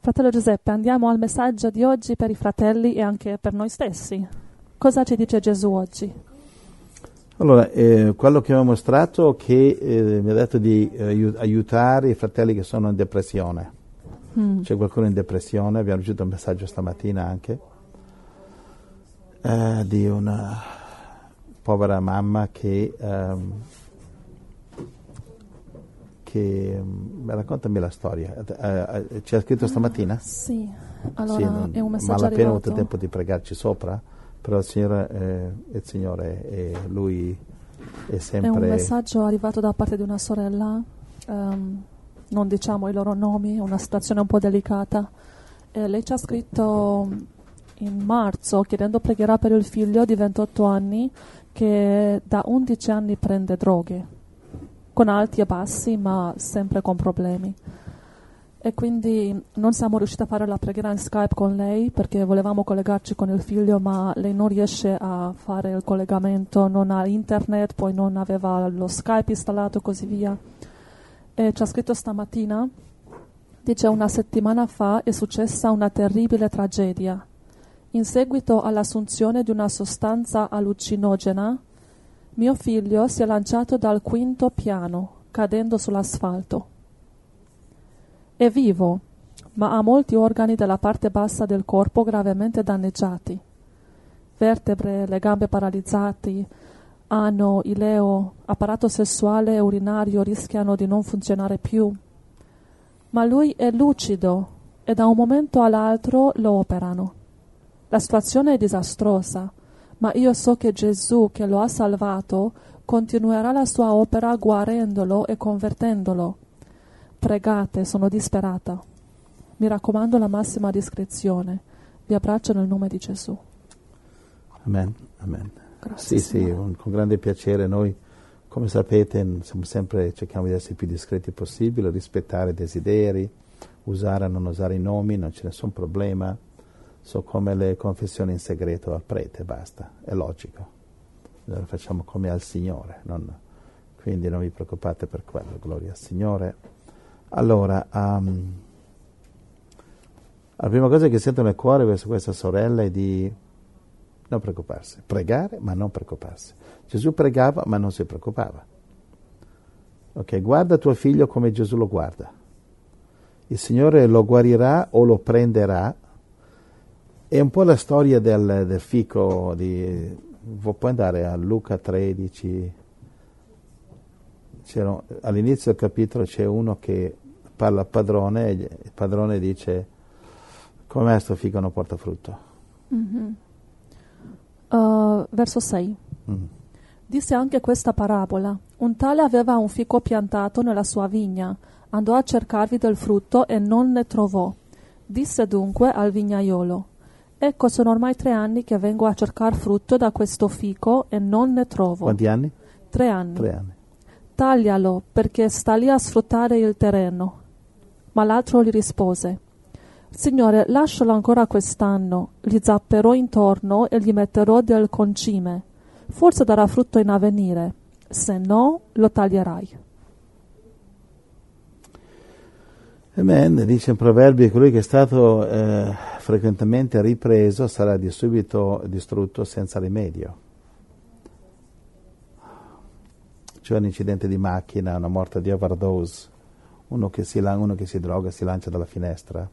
Fratello Giuseppe, andiamo al messaggio di oggi per i fratelli e anche per noi stessi. Cosa ci dice Gesù oggi? Allora, quello che mi ha mostrato che mi ha detto di aiutare i fratelli che sono in depressione. C'è qualcuno in depressione, abbiamo ricevuto un messaggio stamattina anche di una povera mamma che raccontami la storia. Ci ha scritto stamattina? Sì, allora sì, è un messaggio ma appena avuto arrivato. tempo di pregarci sopra, però il Signore e Lui è sempre... È un messaggio arrivato da parte di una sorella, non diciamo i loro nomi, è una situazione un po' delicata. Lei ci ha scritto in marzo chiedendo preghiera per il figlio di 28 anni che da 11 anni prende droghe, con alti e bassi, ma sempre con problemi. E quindi non siamo riusciti a fare la preghiera in Skype con lei perché volevamo collegarci con il figlio, ma lei non riesce a fare il collegamento, non ha internet, poi non aveva lo Skype installato e così via. E ci ha scritto stamattina, dice: una settimana fa è successa una terribile tragedia. In seguito all'assunzione di una sostanza allucinogena, mio figlio si è lanciato dal 5° piano, cadendo sull'asfalto. È vivo, ma ha molti organi della parte bassa del corpo gravemente danneggiati. Vertebre, le gambe paralizzate, ano, ileo, apparato sessuale e urinario rischiano di non funzionare più. Ma lui è lucido e da un momento all'altro lo operano. La situazione è disastrosa, ma io so che Gesù, che lo ha salvato, continuerà la sua opera guarendolo e convertendolo. Pregate, sono disperata. Mi raccomando la massima discrezione. Vi abbraccio nel nome di Gesù. Amen, amen. Grazie, sì, con grande piacere. Noi, come sapete, cerchiamo di essere più discreti possibile, rispettare i desideri, usare o non usare i nomi, non c'è nessun problema. So come le confessioni in segreto al prete, basta, è logico. Noi lo facciamo come al Signore, quindi non vi preoccupate per quello, gloria al Signore. Allora, la prima cosa che sento nel cuore verso questa sorella è di non preoccuparsi, pregare ma non preoccuparsi. Gesù pregava ma non si preoccupava. Ok, guarda tuo figlio come Gesù lo guarda. Il Signore lo guarirà o lo prenderà. È un po' la storia del fico puoi andare a Luca 13. All'inizio del capitolo c'è uno che parla al padrone e il padrone dice: com'è sto fico non porta frutto? Verso 6. Disse anche questa parabola: un tale aveva un fico piantato nella sua vigna, andò a cercarvi del frutto e non ne trovò. Disse dunque al vignaiolo: ecco, sono ormai 3 anni che vengo a cercar frutto da questo fico e non ne trovo. Quanti anni? 3 anni. 3 anni. Taglialo, perché sta lì a sfruttare il terreno. Ma l'altro gli rispose: Signore, lascialo ancora quest'anno, gli zapperò intorno e gli metterò del concime. Forse darà frutto in avvenire, se no lo taglierai. Amen. Dice in Proverbi: colui che è stato frequentemente ripreso sarà di subito distrutto senza rimedio. C'è un incidente di macchina, una morte di overdose, uno che si droga, si lancia dalla finestra,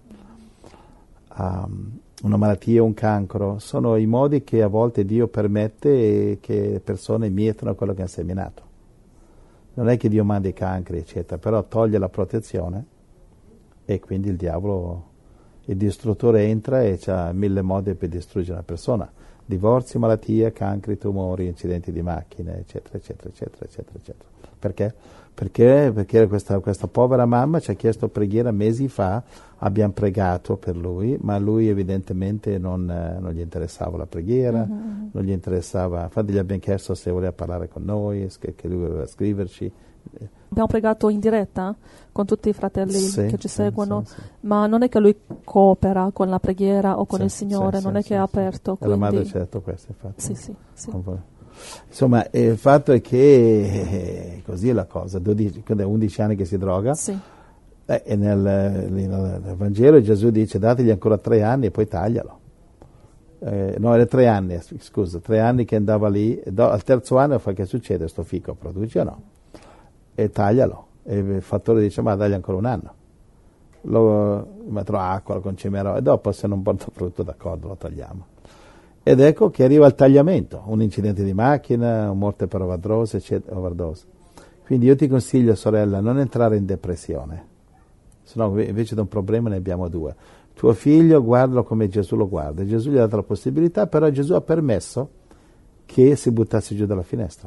una malattia, un cancro. Sono i modi che a volte Dio permette che persone mietano quello che hanno seminato. Non è che Dio manda i cancri, eccetera, però toglie la protezione e quindi il diavolo, il distruttore, entra e ha 1000 modi per distruggere una persona. Divorzi, malattie, cancri, tumori, incidenti di macchine, eccetera, eccetera, eccetera, eccetera, eccetera. Perché? Perché questa povera mamma ci ha chiesto preghiera mesi fa, abbiamo pregato per lui, ma lui evidentemente non gli interessava la preghiera, non gli interessava, infatti gli abbiamo chiesto se voleva parlare con noi, che lui voleva scriverci. Abbiamo pregato in diretta con tutti i fratelli che ci seguono, sì. ma non è che lui coopera con la preghiera o con il Signore, non è che è aperto. E la madre ci ha detto questo, infatti. Sì. Insomma, il fatto è che così è la cosa, 11 anni che si droga, sì. E nel Vangelo Gesù dice dategli ancora 3 anni e poi taglialo. No, era 3 anni, scusa, 3 anni che andava lì, al terzo anno fa che succede sto fico, produce o no? E taglialo. E il fattore dice ma dagli ancora 1 anno. Lo metterò acqua, lo concemerò e dopo se non porta frutto d'accordo lo tagliamo. Ed ecco che arriva il tagliamento, un incidente di macchina, morte per overdose, eccetera, overdose. Quindi io ti consiglio, sorella, non entrare in depressione, se no invece di un problema ne abbiamo 2. Tuo figlio guardalo come Gesù lo guarda, Gesù gli ha dato la possibilità, però Gesù ha permesso che si buttasse giù dalla finestra.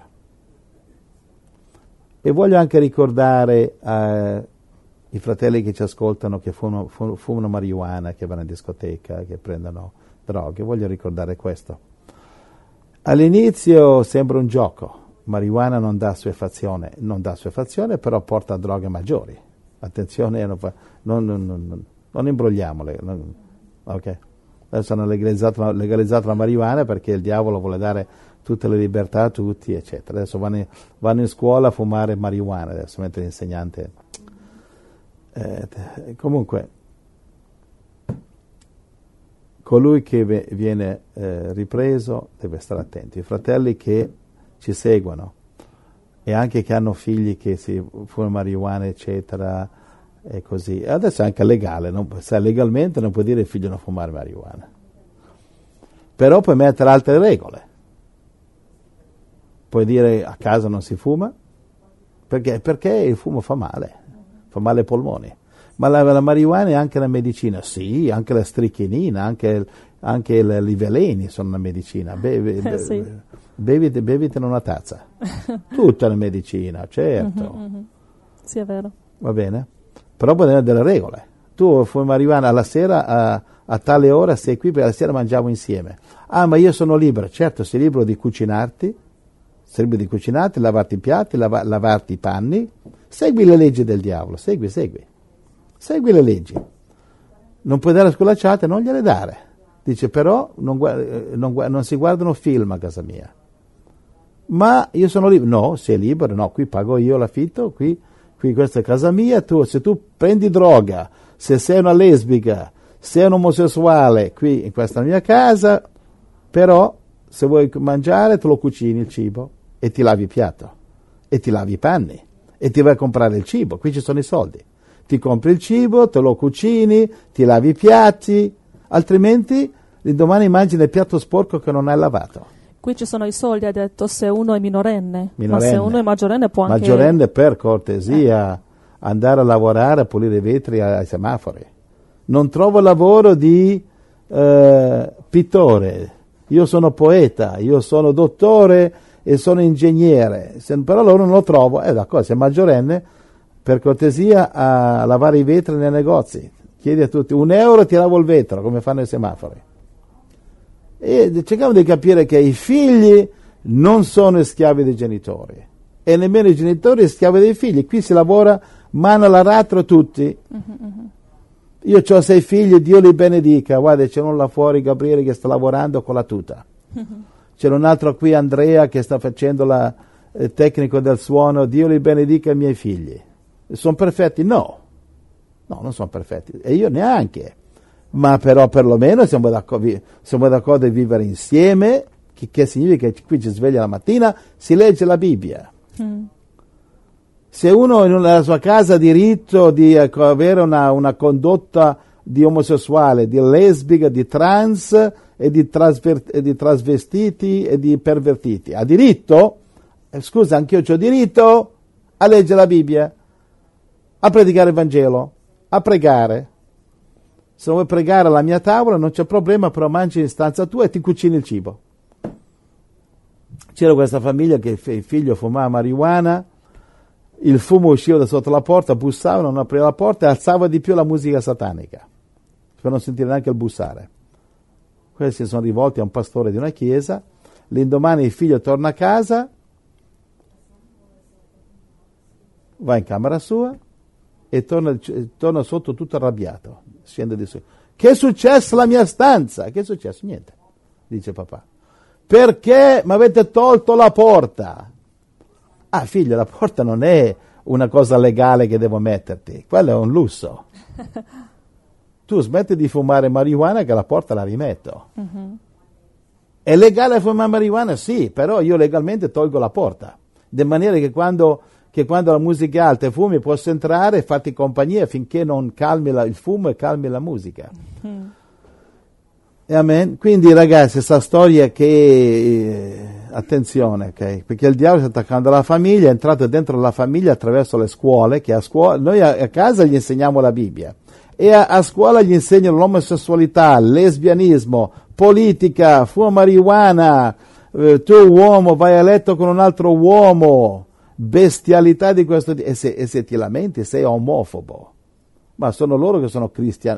E voglio anche ricordare i fratelli che ci ascoltano, che fumano marijuana, che vanno in discoteca, che prendono droghe, voglio ricordare questo. All'inizio sembra un gioco, marijuana non dà assuefazione, però porta a droghe maggiori. Attenzione, non imbrogliamole. Okay. Adesso hanno legalizzato la marijuana perché il diavolo vuole dare tutte le libertà a tutti, eccetera. Adesso vanno in scuola a fumare marijuana, adesso mentre l'insegnante... comunque, colui che viene ripreso deve stare attento. I fratelli che ci seguono e anche che hanno figli che si fumano marijuana, eccetera, e così. Adesso è anche legale, legalmente non puoi dire al figlio non fumare marijuana. Però puoi mettere altre regole. Puoi dire a casa non si fuma, perché il fumo fa male ai polmoni. Ma la marijuana è anche una medicina, sì, anche la strichinina, anche i veleni sono una medicina. Bevitene una tazza. Tutta una medicina, certo. Sì, è vero. Va bene? Però puoi avere delle regole. Tu fumi marijuana alla sera, a tale ora sei qui, perché alla sera mangiamo insieme. Ah, ma io sono libero. Certo, sei libero di cucinarti, lavarti i piatti, lavarti i panni. Segui le leggi del diavolo, segui le leggi. Non puoi dare sculacciate, non gliele dare. Dice però non si guardano film a casa mia. Ma io sono libero. No, sei libero, no, qui pago io l'affitto, qui questa è casa mia, se tu prendi droga, se sei una lesbica, sei un omosessuale, qui in questa mia casa, però se vuoi mangiare te lo cucini il cibo e ti lavi il piatto e ti lavi i panni e ti vai a comprare il cibo, qui ci sono i soldi. Ti compri il cibo, te lo cucini, ti lavi i piatti, altrimenti l'indomani mangi nel piatto sporco che non hai lavato. Qui ci sono i soldi, ha detto, se uno è minorenne. Ma se uno è maggiorenne può anche... Maggiorenne, per cortesia, andare a lavorare, a pulire i vetri ai semafori. Non trovo lavoro di pittore, io sono poeta, io sono dottore e sono ingegnere, però loro non lo trovo. D'accordo, se è maggiorenne, per cortesia a lavare i vetri nei negozi. Chiedi a tutti, €1 ti lavo il vetro, come fanno i semafori. E cerchiamo di capire che i figli non sono schiavi dei genitori e nemmeno i genitori schiavi dei figli. Qui si lavora mano all'aratro tutti. Io ho 6 figli, Dio li benedica. Guarda, c'è uno là fuori, Gabriele, che sta lavorando con la tuta. C'è un altro qui, Andrea, che sta facendo il tecnico del suono. Dio li benedica i miei figli. Sono perfetti? No, non sono perfetti. E io neanche. Ma però perlomeno siamo d'accordo di vivere insieme, che significa che qui ci sveglia la mattina, si legge la Bibbia. Se uno nella sua casa ha diritto di avere una condotta di omosessuale, di lesbica, di trans e di trasvestiti e di pervertiti, ha diritto, scusa, anch'io ho diritto a leggere la Bibbia, a predicare il Vangelo, a pregare. Se vuoi pregare alla mia tavola non c'è problema, però mangi in stanza tua e ti cucini il cibo. C'era questa famiglia che il figlio fumava marijuana, il fumo usciva da sotto la porta, bussava, non apriva la porta e alzava di più la musica satanica, per non sentire neanche il bussare. Questi si sono rivolti a un pastore di una chiesa, l'indomani il figlio torna a casa, va in camera sua e torna sotto tutto arrabbiato. Scende di su. Che è successo alla mia stanza? Che è successo? Niente, dice papà. Perché mi avete tolto la porta? Ah, figlio, la porta non è una cosa legale che devo metterti, quello è un lusso. Tu smetti di fumare marijuana che la porta la rimetto. È legale fumare marijuana? Sì, però io legalmente tolgo la porta, di maniera che quando la musica è alta e fumi posso entrare e farti compagnia finché non calmi il fumo e calmi la musica. Amen. Quindi ragazzi, questa storia che attenzione, ok? Perché il diavolo sta attaccando la famiglia, è entrato dentro la famiglia attraverso le scuole, che noi a casa gli insegniamo la Bibbia e a scuola gli insegnano l'omosessualità, il lesbianismo, politica, fuma marijuana, tu uomo vai a letto con un altro uomo, bestialità di questo tipo, e se ti lamenti sei omofobo. Ma sono loro che sono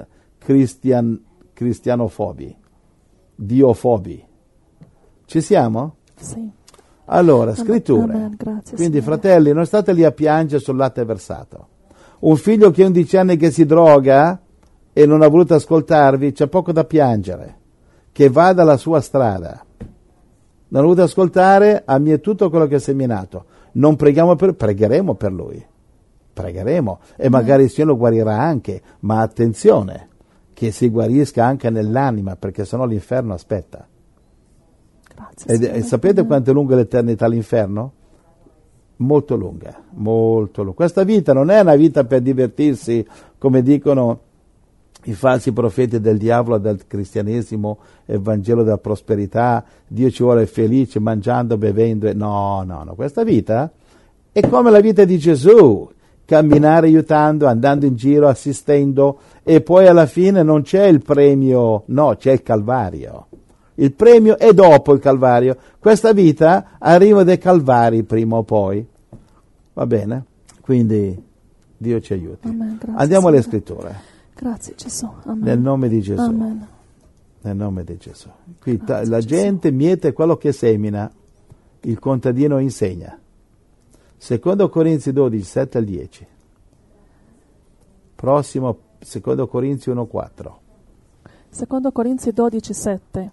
cristianofobi, diofobi. Ci siamo? Sì. Allora, scritture. Amen. Grazie, quindi Signore. fratelli, non state lì a piangere sul latte versato. Un figlio che ha 11 anni che si droga e non ha voluto ascoltarvi, c'è poco da piangere, che vada la sua strada. Non ha voluto ascoltare, ha mietuto quello che ha seminato. Non pregheremo per lui, pregheremo, e magari il Signore lo guarirà anche, ma attenzione, che si guarisca anche nell'anima, perché sennò l'inferno aspetta. Grazie, E sapete quanto è lunga l'eternità all'inferno? Molto lunga, molto lunga. Questa vita non è una vita per divertirsi, come dicono i falsi profeti del diavolo, del cristianesimo, il Vangelo della prosperità, Dio ci vuole felice mangiando, bevendo. No, questa vita è come la vita di Gesù, camminare aiutando, andando in giro, assistendo, e poi alla fine non c'è il premio, no, c'è il Calvario. Il premio è dopo il Calvario. Questa vita arriva dai Calvari prima o poi. Va bene? Quindi Dio ci aiuti. Amen, grazie, Andiamo alle Signore. scritture. Grazie Gesù. Amen. Nel nome di Gesù. Amen. Nel nome di Gesù. Qui Grazie, la Gesù. gente miete quello che semina, il contadino insegna. Secondo Corinzi 12, 7 al 10. Prossimo, secondo Corinzi 1, 4. Secondo Corinzi 12, 7.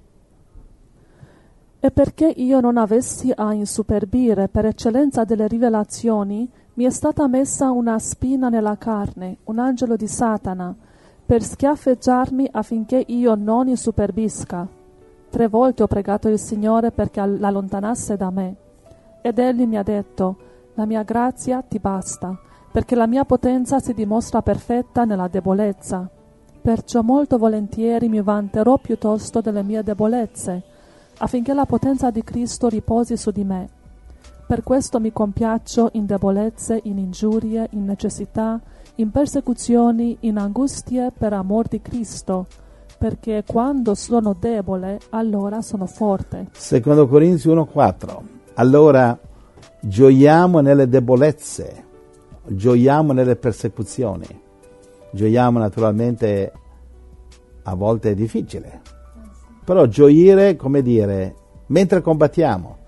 E perché io non avessi a insuperbire per eccellenza delle rivelazioni, mi è stata messa una spina nella carne, un angelo di Satana, per schiaffeggiarmi affinché io non insuperbisca. 3 volte ho pregato il Signore perché l'allontanasse da me. Ed egli mi ha detto: la mia grazia ti basta, perché la mia potenza si dimostra perfetta nella debolezza. Perciò molto volentieri mi vanterò piuttosto delle mie debolezze, affinché la potenza di Cristo riposi su di me. Per questo mi compiaccio in debolezze, in ingiurie, in necessità, in persecuzioni, in angustie per amor di Cristo, perché quando sono debole, allora sono forte. Secondo Corinzi 1, 4. Allora gioiamo nelle debolezze, gioiamo nelle persecuzioni, gioiamo naturalmente, a volte è difficile, però gioire, come dire, mentre combattiamo,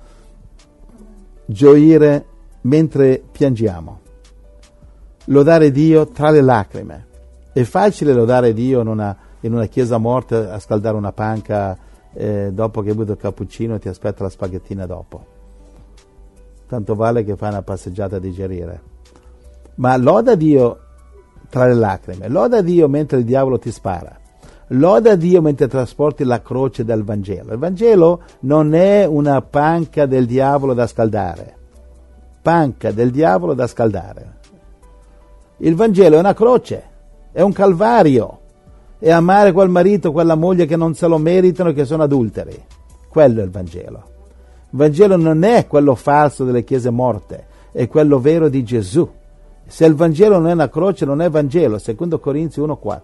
gioire mentre piangiamo, lodare Dio tra le lacrime. È facile lodare Dio in una chiesa morta a scaldare una panca dopo che hai bevuto il cappuccino e ti aspetta la spaghettina dopo. Tanto vale che fai una passeggiata a digerire. Ma loda Dio tra le lacrime, loda Dio mentre il diavolo ti spara, loda Dio mentre trasporti la croce del Vangelo. Il Vangelo non è una panca del diavolo da scaldare, panca del diavolo da scaldare. Il Vangelo è una croce, è un calvario, è amare quel marito, quella moglie che non se lo meritano e che sono adulteri. Quello è il Vangelo. Il Vangelo non è quello falso delle chiese morte, è quello vero di Gesù. Se il Vangelo non è una croce, non è Vangelo, secondo Corinzi 1,4.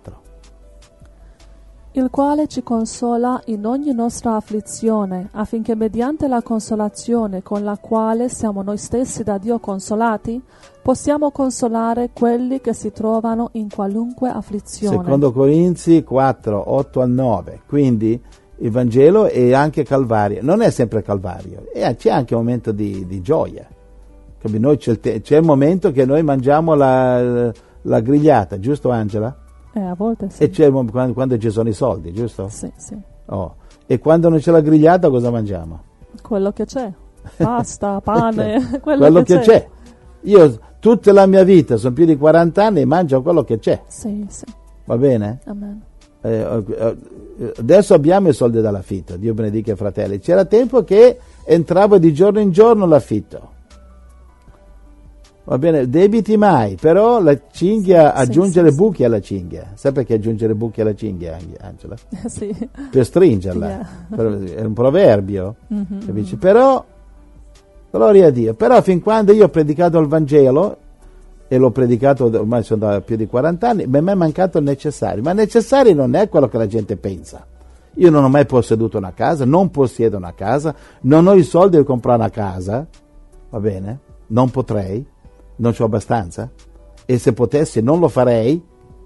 Il quale ci consola in ogni nostra afflizione, affinché mediante la consolazione con la quale siamo noi stessi da Dio consolati, possiamo consolare quelli che si trovano in qualunque afflizione. Secondo Corinzi 4, 8 al 9. Quindi il Vangelo è anche Calvario, non è sempre Calvario, c'è anche un momento di gioia. Noi c'è il momento che noi mangiamo la grigliata, giusto Angela? A volte sì. E c'è quando ci sono i soldi, giusto? Sì, sì. Oh. E quando non c'è la grigliata cosa mangiamo? Quello che c'è. Pasta, pane, quello che c'è. tutta la mia vita, sono più di 40 anni e mangio quello che c'è. Sì, sì. Va bene? Amen. Adesso abbiamo i soldi dall'affitto, Dio benedica i fratelli. C'era tempo che entrava di giorno in giorno l'affitto. Va bene, debiti mai, però la cinghia, aggiungere buchi alla cinghia. Sai perché aggiungere buchi alla cinghia, Angela? Sì. Per stringerla. Yeah. È un proverbio. Mm-hmm. Capisci? Però, gloria a Dio, però fin quando io ho predicato il Vangelo, e l'ho predicato, ormai sono da più di 40 anni, mi è mancato il necessario. Ma il necessario non è quello che la gente pensa. Io non ho mai posseduto una casa, non possiedo una casa, non ho i soldi per comprare una casa, va bene? Non potrei, non c'ho abbastanza, e se potessi non lo farei,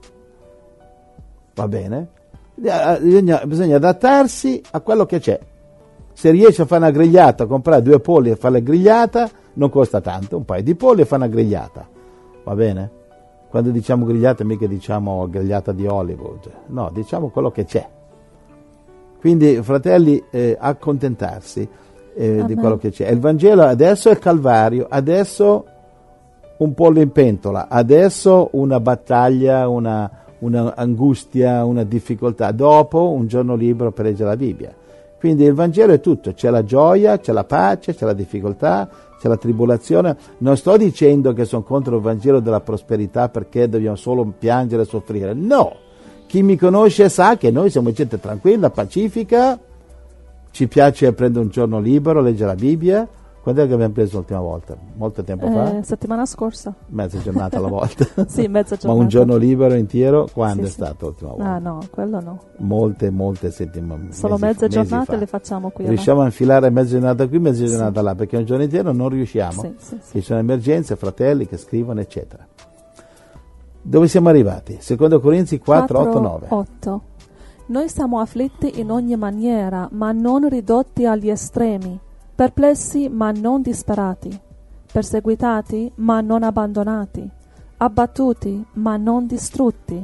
va bene? Bisogna adattarsi a quello che c'è. Se riesci a fare una grigliata, comprare 2 polli e fare la grigliata, non costa tanto, un paio di polli e fare una grigliata, va bene? Quando diciamo grigliata mica diciamo grigliata di Hollywood, no, diciamo quello che c'è. Quindi, fratelli, accontentarsi di quello che c'è. Il Vangelo adesso è il Calvario, adesso un pollo in pentola, adesso una battaglia, una angustia, una difficoltà, dopo un giorno libero per leggere la Bibbia. Quindi il Vangelo è tutto, c'è la gioia, c'è la pace, c'è la difficoltà, c'è la tribolazione. Non sto dicendo che sono contro il Vangelo della prosperità perché dobbiamo solo piangere e soffrire, no! Chi mi conosce sa che noi siamo gente tranquilla, pacifica, ci piace prendere un giorno libero, leggere la Bibbia. Quando è che abbiamo preso l'ultima volta? Molto tempo fa? Settimana scorsa. Mezza giornata alla volta. Sì, mezza giornata. Ma un giorno libero intero, quando Sì, è stato l'ultima volta? Ah no, quello no. Molte settimane. Solo mezze giornate le facciamo qui. Riusciamo a infilare mezza giornata qui, mezza giornata là, perché un giorno intero non riusciamo. Sì. Ci sono emergenze, fratelli che scrivono, eccetera. Dove siamo arrivati? Secondo Corinzi 4, 8, 9. 8. Noi siamo afflitti in ogni maniera, ma non ridotti agli estremi, perplessi ma non disperati, perseguitati ma non abbandonati, abbattuti ma non distrutti.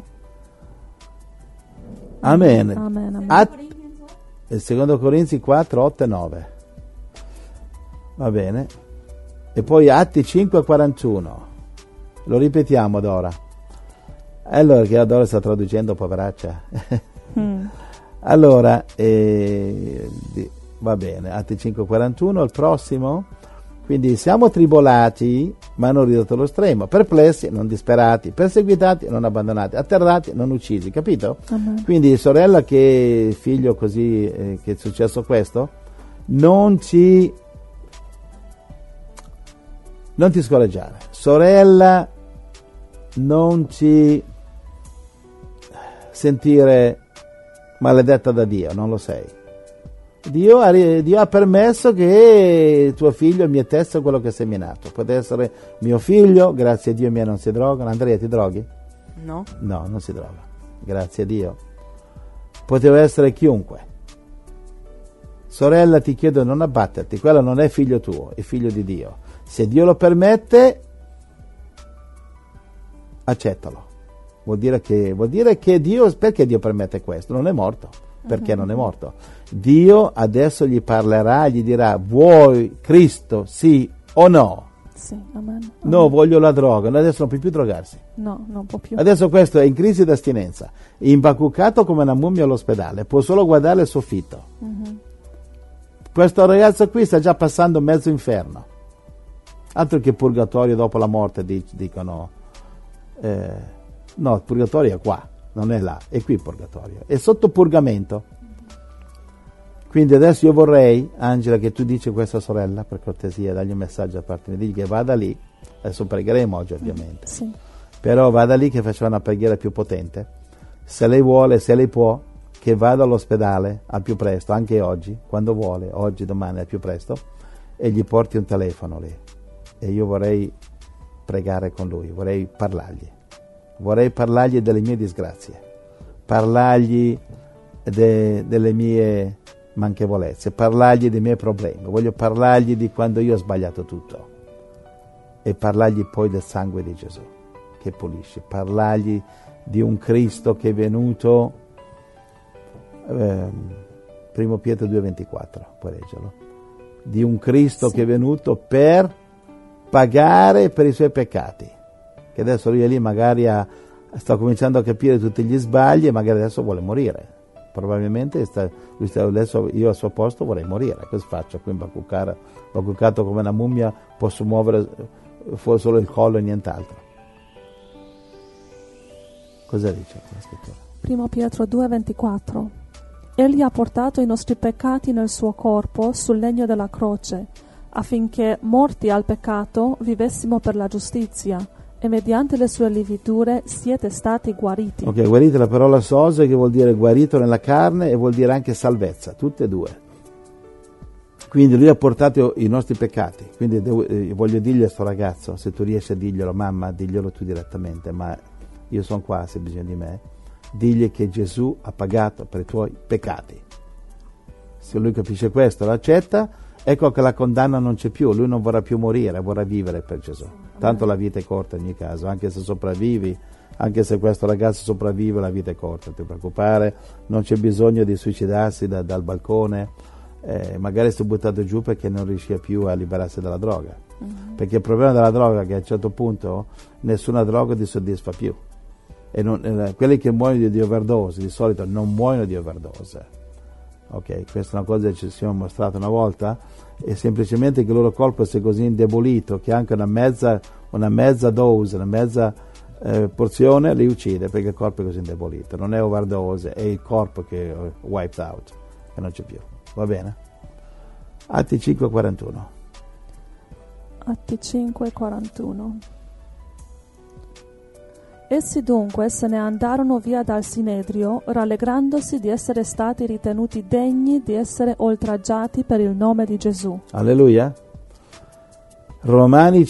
Amen. Amen. Secondo Corinzi 4, 8 e 9. Va bene. E poi Atti 5, 41. Lo ripetiamo ad ora. Allora, che Adora sta traducendo, poveraccia. Allora, va bene, Atti 5,41, il prossimo. Quindi siamo tribolati, ma non ridotti allo stremo, perplessi, non disperati, perseguitati, non abbandonati, atterrati, non uccisi, capito? Quindi, sorella, che figlio così, che è successo questo, non ti scoraggiare. Sorella, non ti sentire maledetta da Dio, non lo sei. Dio ha permesso che tuo figlio mietesse quello che ha seminato. Può essere mio figlio, grazie a Dio mia non si drogano. Andrea, ti droghi? No. No, non si droga, grazie a Dio. Poteva essere chiunque. Sorella, ti chiedo non abbatterti, quello non è figlio tuo, è figlio di Dio. Se Dio lo permette, accettalo. Vuol dire che Dio, perché Dio permette questo? Non è morto. Perché non è morto? Dio adesso gli parlerà, gli dirà: vuoi Cristo, sì o no? Sì, amen. No, voglio la droga. No, adesso non puoi più drogarsi. No, non può più. Adesso questo è in crisi d'astinenza, imbacuccato come una mummia all'ospedale, può solo guardare il soffitto. Questo ragazzo qui sta già passando mezzo inferno. Altro che purgatorio dopo la morte, dicono. No, il purgatorio è qua, non è là, è qui il purgatorio, è sotto purgamento. Quindi adesso io vorrei, Angela, che tu dici a questa sorella, per cortesia, dagli un messaggio a parte mia, digli che vada lì, adesso pregheremo oggi ovviamente, Sì. però vada lì che faccia una preghiera più potente, se lei vuole, se lei può, che vada all'ospedale al più presto, anche oggi, quando vuole, oggi, domani al più presto, e gli porti un telefono lì, e io vorrei pregare con lui, vorrei parlargli delle mie disgrazie, parlargli delle mie manchevolezze, parlargli dei miei problemi, voglio parlargli di quando io ho sbagliato tutto e parlargli poi del sangue di Gesù che pulisce, parlargli di un Cristo che è venuto, 1 Pietro 2,24, puoi leggerlo, di un Cristo che è venuto per pagare per i suoi peccati, che adesso lui è lì magari sta cominciando a capire tutti gli sbagli e magari adesso vuole morire. Probabilmente lui sta adesso, io al suo posto vorrei morire, cosa faccio? Qui imbacuccato come una mummia, posso muovere solo il collo e nient'altro. Cosa dice la scrittura? 1 Pietro 2,24. Egli ha portato i nostri peccati nel suo corpo sul legno della croce, affinché, morti al peccato, vivessimo per la giustizia, e mediante le sue lividure siete stati guariti. Ok, guarito è la parola sose, che vuol dire guarito nella carne e vuol dire anche salvezza, tutte e due. Quindi lui ha portato i nostri peccati, quindi voglio dirgli a sto ragazzo, se tu riesci a dirglielo, mamma, diglielo tu direttamente, ma io sono qua se bisogna di me, digli che Gesù ha pagato per i tuoi peccati. Se lui capisce questo, lo accetta, ecco che la condanna non c'è più, lui non vorrà più morire, vorrà vivere per Gesù. Tanto la vita è corta in ogni caso, anche se sopravvivi, anche se questo ragazzo sopravvive, la vita è corta, non ti preoccupare, non c'è bisogno di suicidarsi dal balcone, magari si è buttato giù perché non riusciva più a liberarsi dalla droga. Perché il problema della droga è che a un certo punto nessuna droga ti soddisfa più. E quelli che muoiono di overdose di solito non muoiono di overdose. Ok, questa è una cosa che ci siamo mostrato una volta, è semplicemente che il loro corpo si è così indebolito che anche una mezza dose, una mezza porzione li uccide, perché il corpo è così indebolito. Non è overdose, è il corpo che è wiped out, che non c'è più. Va bene? Atti 5:41. Atti 5:41. Essi dunque se ne andarono via dal Sinedrio, rallegrandosi di essere stati ritenuti degni di essere oltraggiati per il nome di Gesù. Alleluia. Romani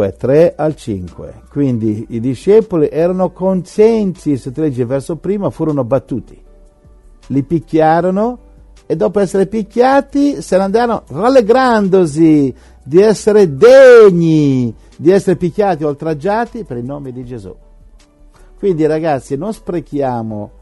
5:3-5. Quindi i discepoli erano contenti, se tu leggi il verso prima, furono battuti, li picchiarono e dopo essere picchiati se ne andarono rallegrandosi di essere degni di essere picchiati, oltraggiati per il nome di Gesù. Quindi ragazzi, non sprechiamo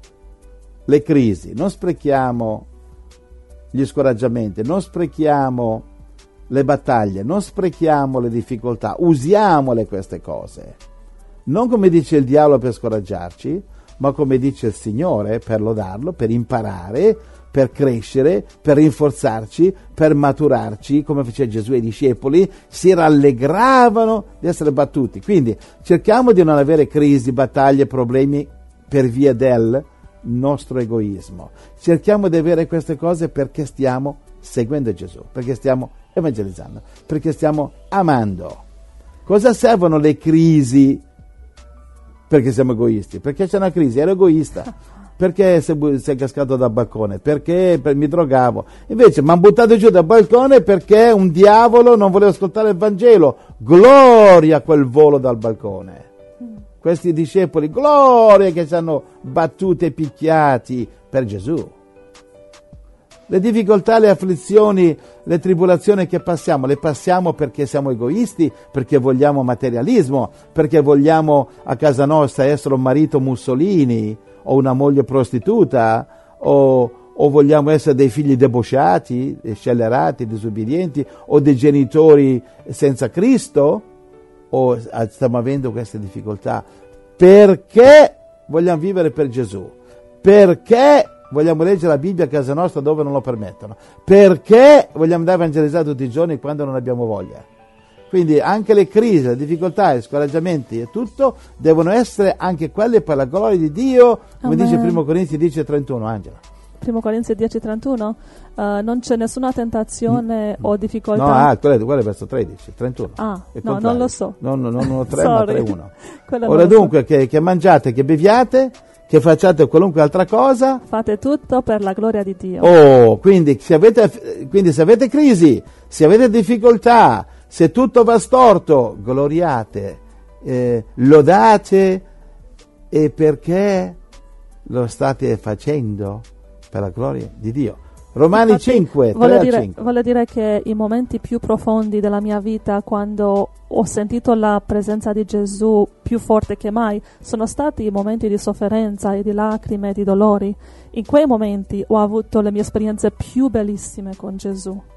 le crisi, non sprechiamo gli scoraggiamenti, non sprechiamo le battaglie, non sprechiamo le difficoltà, usiamole queste cose. Non come dice il diavolo per scoraggiarci, ma come dice il Signore per lodarlo, per imparare, per crescere, per rinforzarci, per maturarci, come fece Gesù ai discepoli, si rallegravano di essere battuti. Quindi cerchiamo di non avere crisi, battaglie, problemi per via del nostro egoismo. Cerchiamo di avere queste cose perché stiamo seguendo Gesù, perché stiamo evangelizzando, perché stiamo amando. Cosa servono le crisi? Perché siamo egoisti? Perché c'è una crisi, ero egoista. Perché sei cascato dal balcone? Perché mi drogavo. Invece mi hanno buttato giù dal balcone perché un diavolo non voleva ascoltare il Vangelo. Gloria a quel volo dal balcone. Questi discepoli, gloria che ci hanno battuti e picchiati per Gesù. Le difficoltà, le afflizioni, le tribolazioni che passiamo, le passiamo perché siamo egoisti, perché vogliamo materialismo, perché vogliamo a casa nostra essere un marito Mussolini, o una moglie prostituta, o vogliamo essere dei figli debosciati, scellerati, disobbedienti, o dei genitori senza Cristo, o stiamo avendo queste difficoltà perché vogliamo vivere per Gesù, perché vogliamo leggere la Bibbia a casa nostra dove non lo permettono, perché vogliamo andare a evangelizzare tutti i giorni quando non abbiamo voglia. Quindi anche le crisi, le difficoltà, i scoraggiamenti e tutto devono essere anche quelli per la gloria di Dio, come dice 1 Corinzi 10:31, Angela. 1 Corinzi 10:31, non c'è nessuna tentazione o difficoltà. No, quello è verso 13, 31. No, non lo so. Non 1:3 ma 3:1. Ora dunque che mangiate, che beviate, che facciate qualunque altra cosa, fate tutto per la gloria di Dio. Quindi se avete crisi, se avete difficoltà, se tutto va storto, gloriate, lodate, e perché lo state facendo per la gloria di Dio. Romani 5:3-5. Voglio dire che i momenti più profondi della mia vita, quando ho sentito la presenza di Gesù più forte che mai, sono stati i momenti di sofferenza e di lacrime e di dolori. In quei momenti ho avuto le mie esperienze più bellissime con Gesù.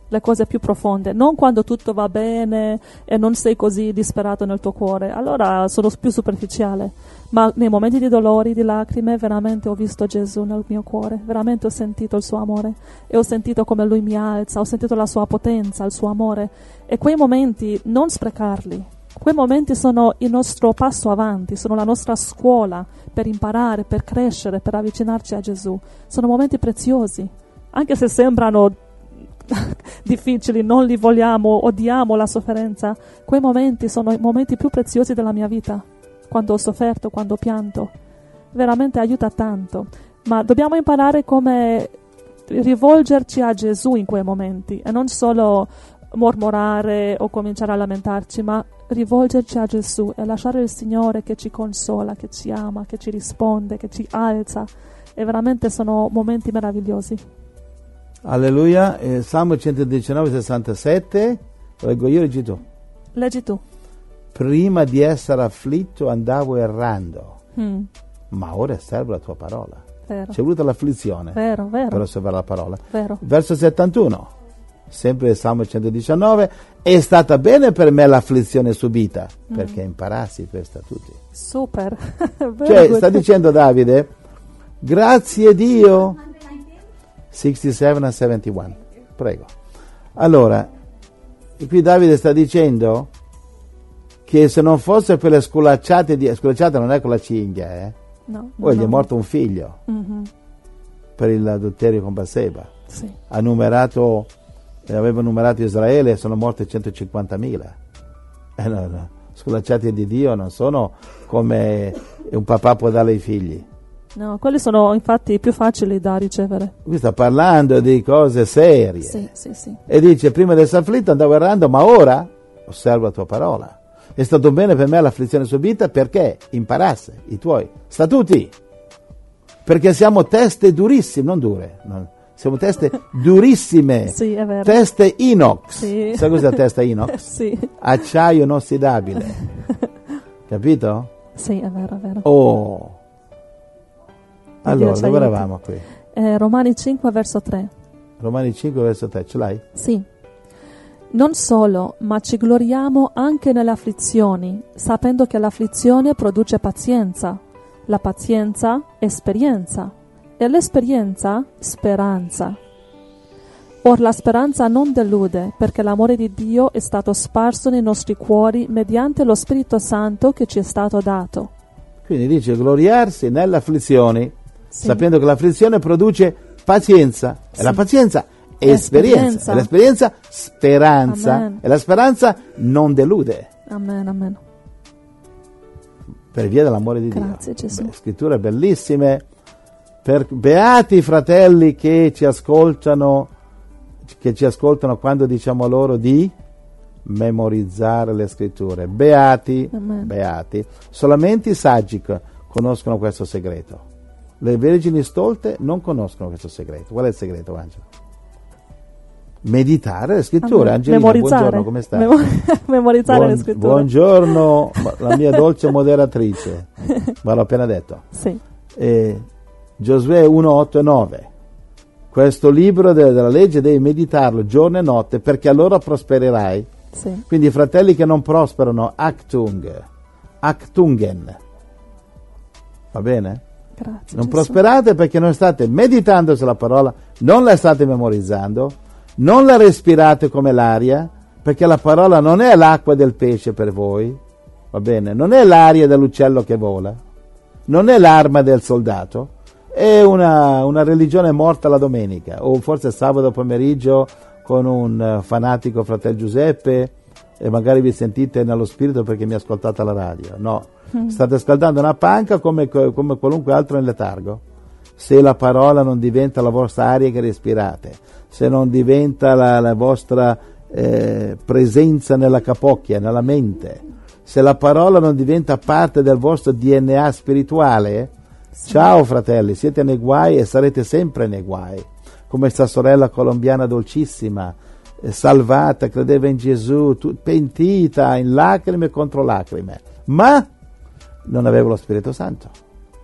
le cose più profonde, non quando tutto va bene e non sei così disperato nel tuo cuore, allora sono più superficiale, ma nei momenti di dolori, di lacrime, veramente ho visto Gesù nel mio cuore, veramente ho sentito il suo amore e ho sentito come Lui mi alza, ho sentito la sua potenza, il suo amore, e quei momenti non sprecarli, quei momenti sono il nostro passo avanti, sono la nostra scuola per imparare, per crescere, per avvicinarci a Gesù, sono momenti preziosi, anche se sembrano difficili, non li vogliamo, odiamo la sofferenza, quei momenti sono i momenti più preziosi della mia vita, quando ho sofferto, quando ho pianto, veramente aiuta tanto, ma dobbiamo imparare come rivolgerci a Gesù in quei momenti e non solo mormorare o cominciare a lamentarci, ma rivolgerci a Gesù e lasciare il Signore che ci consola, che ci ama, che ci risponde, che ci alza, e veramente sono momenti meravigliosi. Alleluia. Salmo 119, 67, leggo io, leggi tu. Leggi tu. Prima di essere afflitto andavo errando, ma ora servo la tua parola. Vero. C'è voluta l'afflizione Vero. per osservare la parola. Vero. Verso 71, sempre il Salmo 119, è stata bene per me l'afflizione subita, perché imparassi i tuoi statuti. Super. Cioè, sta dicendo Davide, grazie Dio. 67 and 71, prego. Allora, qui Davide sta dicendo che se non fosse per le sculacciate non è con la cinghia, no, poi gli è morto un figlio per il adulterio con Batseba. Sì. Aveva numerato Israele e sono morti 150.000. No. Sculacciati di Dio non sono come un papà può dare ai figli. No, quelli sono infatti più facili da ricevere. Qui sta parlando di cose serie. Sì. E dice, prima di essere afflitto andavo errando, ma ora osservo la tua parola. È stato bene per me l'afflizione subita perché imparasse i tuoi statuti. Perché siamo teste durissime, non dure, siamo teste durissime. Sì, è vero. Teste inox. Sì. Sai cos'è la testa inox? Sì. Acciaio inossidabile. Capito? Sì, è vero. Oh. Allora, Dio ci dove aiuti. eravamo qui? Romani 5, verso 3. Romani 5, verso 3, ce l'hai? Sì. Non solo, ma ci gloriamo anche nelle afflizioni, sapendo che l'afflizione produce pazienza, la pazienza esperienza, e l'esperienza speranza. Or la speranza non delude, perché l'amore di Dio è stato sparso nei nostri cuori mediante lo Spirito Santo che ci è stato dato. Quindi dice gloriarsi nelle afflizioni, Sì. sapendo che l'afflizione produce pazienza, e la pazienza esperienza, e l'esperienza speranza, Amen. e la speranza non delude, Amen. per via dell'amore di Grazie, Dio. Gesù. Scritture bellissime, beati i fratelli che ci ascoltano quando diciamo loro di memorizzare le scritture. Beati, Amen. beati. Solamente i saggi conoscono questo segreto. Le vergini stolte non conoscono questo segreto. Qual è il segreto, Angelo? Meditare le scritture. Angelina, memorizzare. buongiorno, come stai? Memorizzare le scritture. Buongiorno, la mia dolce moderatrice. Ma l'ho appena detto. Sì. Giosuè 1, 8 e 9. Questo libro della legge devi meditarlo giorno e notte perché allora prospererai. Sì. Quindi i fratelli che non prosperano, Achtungen. Va bene? Grazie. Non Gesù. prosperate perché non state meditando sulla parola, non la state memorizzando, non la respirate come l'aria, perché la parola non è l'acqua del pesce per voi, va bene? Non è l'aria dell'uccello che vola, non è l'arma del soldato, è una religione morta la domenica, o forse sabato pomeriggio con un fanatico fratello Giuseppe, e magari vi sentite nello spirito perché mi ascoltate alla radio. No, state scaldando una panca come qualunque altro in letargo. Se la parola non diventa la vostra aria che respirate, se non diventa la vostra presenza nella capocchia, nella mente, se la parola non diventa parte del vostro DNA spirituale, ciao fratelli, siete nei guai e sarete sempre nei guai. Come sta sorella colombiana dolcissima, salvata, credeva in Gesù, pentita in lacrime contro lacrime, ma non aveva lo Spirito Santo.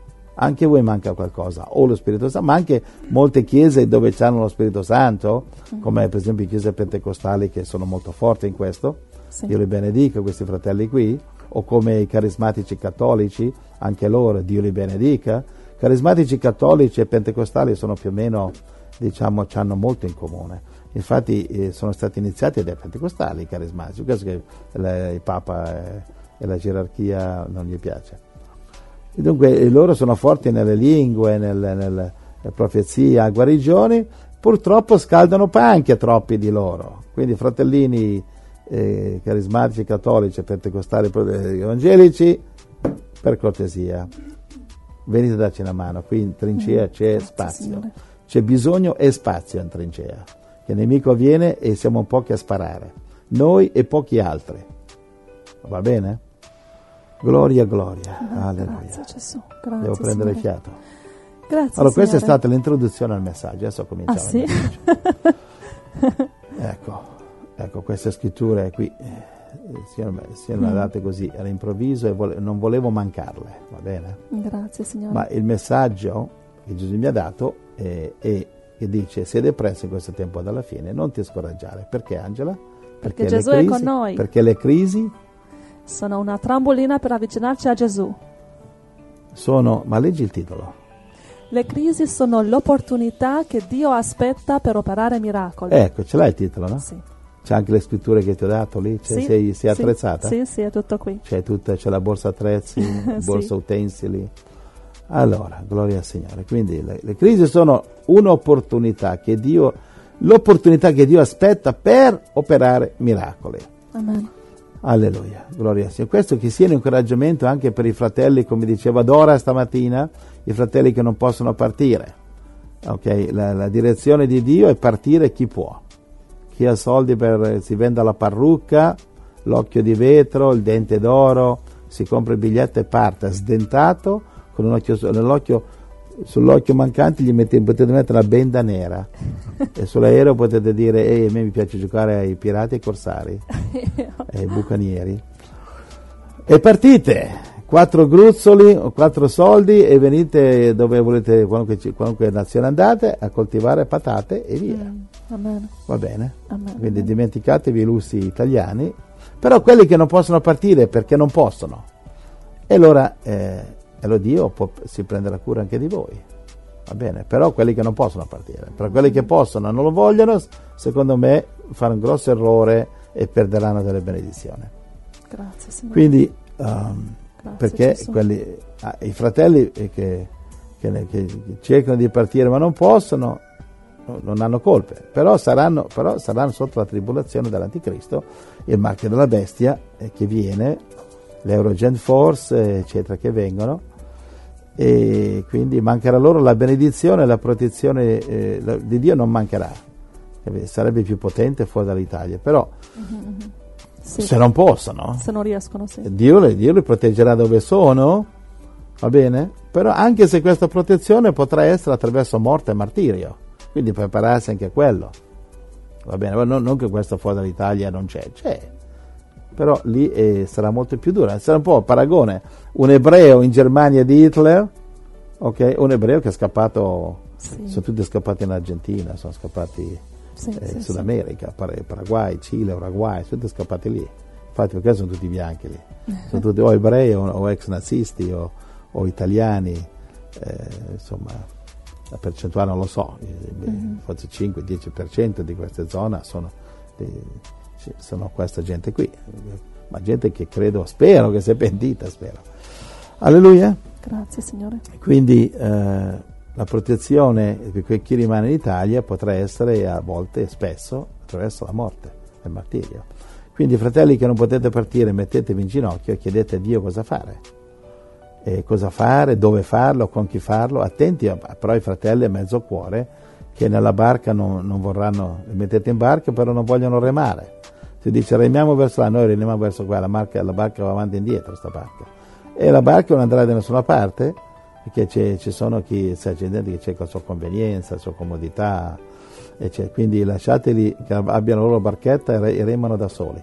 anche a voi manca qualcosa, o lo Spirito Santo, ma anche molte chiese dove hanno lo Spirito Santo, come per esempio chiese pentecostali che sono molto forti in questo, Sì. Dio li benedica, questi fratelli qui, o come i carismatici cattolici, anche loro, Dio li benedica. Carismatici cattolici e pentecostali sono più o meno, diciamo, hanno molto in comune. Infatti sono stati iniziati dai pentecostali, i carismatici, questo che il Papa e la gerarchia non gli piace. E dunque loro sono forti nelle lingue, nelle profezie, guarigioni, purtroppo scaldano panche troppi di loro. Quindi fratellini carismatici, cattolici, pentecostali, evangelici, per cortesia, venite a darci una mano. Qui in trincea c'è spazio, Signore. c'è bisogno e spazio in trincea, che il nemico viene e siamo un pochi a sparare, noi e pochi altri. Va bene? Gloria, gloria, alleluia. Grazie Gesù. Grazie, Devo prendere Signore. fiato. Grazie, Allora, questa è Signore. stata l'introduzione al messaggio, adesso cominciamo. Ah, sì? il messaggio. Ecco, queste scritture qui, il Signore me le ha date così all'improvviso e non volevo mancarle, va bene? Grazie, Signore. Ma il messaggio che Gesù mi ha dato è che dice: sei depresso in questo tempo dalla fine, non ti scoraggiare. Perché, Angela? Perché Gesù è con noi. Perché le crisi Sono una trampolina per avvicinarci a Gesù. sono, ma leggi il titolo. Le crisi sono l'opportunità che Dio aspetta per operare miracoli. Ecco, ce l'hai il titolo, no? Sì. C'è anche le scritture che ti ho dato lì? Sì, sei sì, attrezzata? Sì, sì, è tutto qui. C'è la borsa attrezzi, borsa Sì. utensili. Allora, gloria al Signore. Quindi le crisi sono l'opportunità che Dio aspetta per operare miracoli. Amen. Alleluia, gloria al Signore. Questo che sia un incoraggiamento anche per i fratelli, come diceva Dora stamattina, i fratelli che non possono partire. Ok, la direzione di Dio è partire chi può. Chi ha soldi si venda la parrucca, l'occhio di vetro, il dente d'oro, si compra il biglietto e parte sdentato, con un occhio sull'occhio mancante potete mettere una benda nera e sull'aereo potete dire: a me mi piace giocare ai pirati e ai corsari, ai bucanieri, e partite 4 gruzzoli o 4 soldi e venite dove volete, qualunque nazione andate, a coltivare patate e via. Amen. Va bene? Amen. Quindi dimenticatevi i lussi italiani, però quelli che non possono partire perché non possono, e allora Dio si prenderà cura anche di voi, va bene? Però quelli che non possono partire, per quelli che possono e non lo vogliono, secondo me fanno un grosso errore e perderanno delle benedizioni. Grazie, Signore. Quindi Grazie, perché Gesù. i fratelli che cercano di partire ma non possono, non hanno colpe, però saranno sotto la tribolazione dell'anticristo, il marchio della bestia che viene, l'Eurogent Force, eccetera, che vengono, e quindi mancherà loro la benedizione e la protezione di Dio, non mancherà. Sarebbe più potente fuori dall'Italia, però Sì. se non possono, Se non riescono, sì. Dio li proteggerà dove sono, va bene? Però anche se questa protezione potrà essere attraverso morte e martirio, quindi prepararsi anche a quello, va bene? Non che questo fuori dall'Italia non c'è, però lì sarà molto più dura. Sarà un po' a paragone, un ebreo in Germania di Hitler, ok? Un ebreo che è scappato, Sì. sono tutti scappati in Argentina, sono scappati Sì, sì, Sud America, Paraguay, Cile, Uruguay, sono tutti scappati lì. Infatti perché sono tutti bianchi lì, sono tutti o ebrei o ex nazisti o italiani, insomma la percentuale non lo so, forse 5-10% di queste zone sono questa gente qui, ma gente che spero che sia pentita, spero. Alleluia. Grazie, Signore. Quindi la protezione per chi rimane in Italia potrà essere a volte, spesso, attraverso la morte e il martirio. Quindi, fratelli che non potete partire, mettetevi in ginocchio e chiedete a Dio cosa fare. Cosa fare, dove farlo, con chi farlo. Attenti però ai fratelli a mezzo cuore che nella barca non vorranno, li mettete in barca però non vogliono remare. Si dice remiamo verso là, noi remiamo verso qua, la barca va avanti e indietro, sta barca. E la barca non andrà da nessuna parte, perché ci sono c'è gente che cerca la sua convenienza, la sua comodità, quindi lasciateli che abbiano la loro barchetta e remano da soli.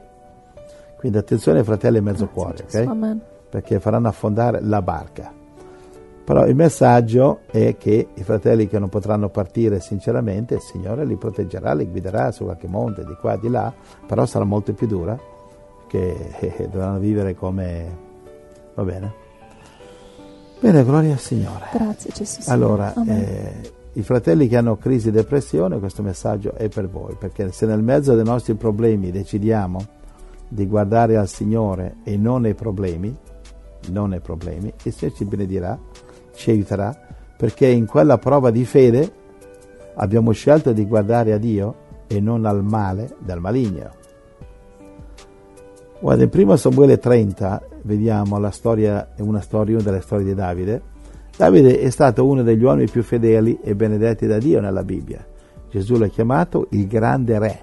Quindi attenzione ai fratelli a mezzo cuore, ok? Amen. Perché faranno affondare la barca. Però il messaggio è che i fratelli che non potranno partire sinceramente, il Signore li proteggerà, li guiderà su qualche monte, di qua e di là, però sarà molto più dura, che dovranno vivere come... va bene? Bene, gloria al Signore. Grazie Gesù. Allora, i fratelli che hanno crisi e depressione, questo messaggio è per voi, perché se nel mezzo dei nostri problemi decidiamo di guardare al Signore e non ai problemi, il Signore ci benedirà, ci aiuterà, perché in quella prova di fede abbiamo scelto di guardare a Dio e non al male del maligno. Guarda, in 1 Samuele 30 vediamo la storia, una delle storie di Davide. Davide è stato uno degli uomini più fedeli e benedetti da Dio nella Bibbia. Gesù l'ha chiamato il grande re.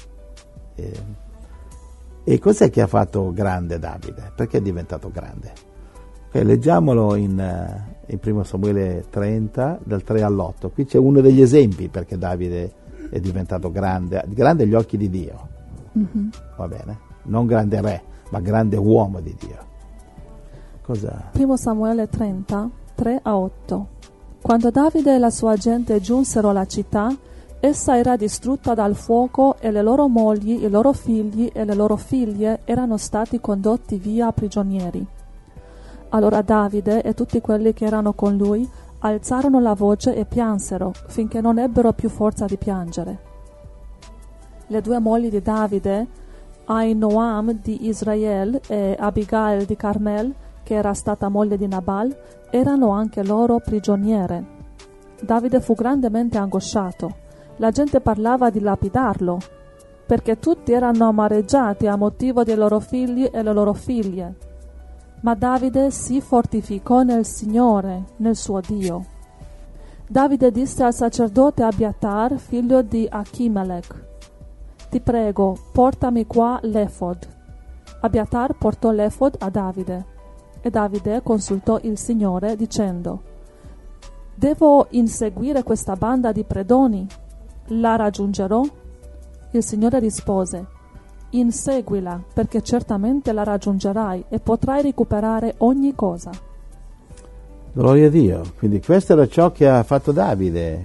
E cos'è che ha fatto grande Davide? Perché è diventato grande? Leggiamolo in 1 Samuele 30, dal 3 all'8. Qui c'è uno degli esempi perché Davide è diventato grande agli occhi di Dio. Mm-hmm. Va bene? Non grande re, ma grande uomo di Dio. Cosa? 1 Samuele 30, 3 a 8. Quando Davide e la sua gente giunsero alla città, essa era distrutta dal fuoco e le loro mogli, i loro figli e le loro figlie erano stati condotti via prigionieri. Allora Davide e tutti quelli che erano con lui alzarono la voce e piansero, finché non ebbero più forza di piangere. Le due mogli di Davide, Ahinoam di Israele e Abigail di Carmel, che era stata moglie di Nabal, erano anche loro prigioniere. Davide fu grandemente angosciato. La gente parlava di lapidarlo, perché tutti erano amareggiati a motivo dei loro figli e le loro figlie. Ma Davide si fortificò nel Signore, nel suo Dio. Davide disse al sacerdote Abiatar, figlio di Achimelech: ti prego, portami qua l'efod. Abiatar portò l'efod a Davide. E Davide consultò il Signore dicendo: devo inseguire questa banda di predoni? La raggiungerò? Il Signore rispose: inseguila, perché certamente la raggiungerai e potrai recuperare ogni cosa. Gloria a Dio. Quindi questo era ciò che ha fatto Davide,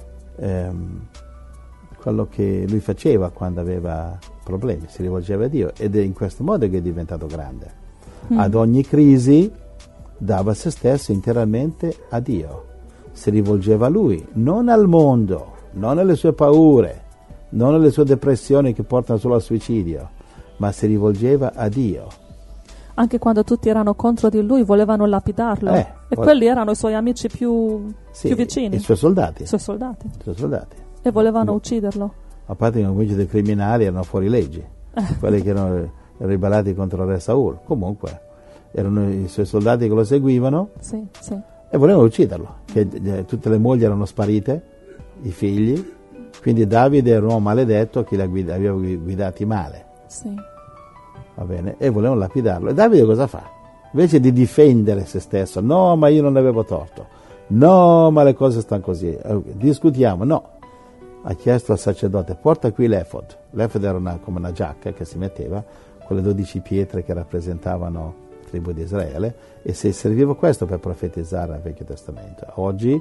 quello che lui faceva quando aveva problemi, si rivolgeva a Dio, ed è in questo modo che è diventato grande. Ad ogni crisi dava se stesso interamente a Dio, si rivolgeva a Lui, non al mondo, non alle sue paure, non alle sue depressioni che portano solo al suicidio, ma si rivolgeva a Dio. Anche quando tutti erano contro di lui, volevano lapidarlo. E quelli erano i suoi amici più vicini. I suoi soldati. I suoi soldati. E volevano ucciderlo. A parte che comunque dei criminali erano fuori legge, quelli che erano ribellati contro il re Saul. Comunque erano i suoi soldati che lo seguivano e volevano ucciderlo. Tutte le mogli erano sparite, i figli. Quindi Davide era un uomo maledetto che li aveva guidati male. Sì. Va bene? E volevano lapidarlo. E Davide cosa fa? Invece di difendere se stesso, no, ma io non avevo torto, no, ma le cose stanno così, discutiamo, no. Ha chiesto al sacerdote: porta qui l'efod. L'efod era come una giacca che si metteva con le 12 pietre che rappresentavano la tribù di Israele, e si serviva questo per profetizzare al Vecchio Testamento. Oggi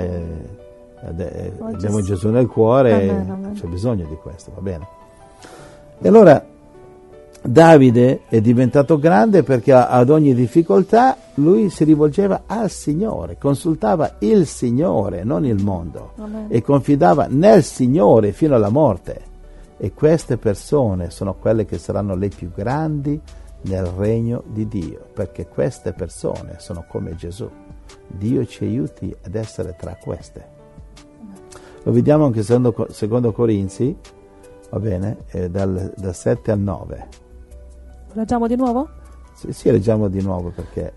abbiamo Gesù nel cuore, amen. C'è bisogno di questo, va bene? E allora Davide è diventato grande perché ad ogni difficoltà lui si rivolgeva al Signore, consultava il Signore, non il mondo, amen. E confidava nel Signore fino alla morte. E queste persone sono quelle che saranno le più grandi nel regno di Dio, perché queste persone sono come Gesù. Dio ci aiuti ad essere tra queste. Lo vediamo anche secondo Corinzi, va bene, dal 7 al 9. Leggiamo di nuovo? Sì, leggiamo di nuovo perché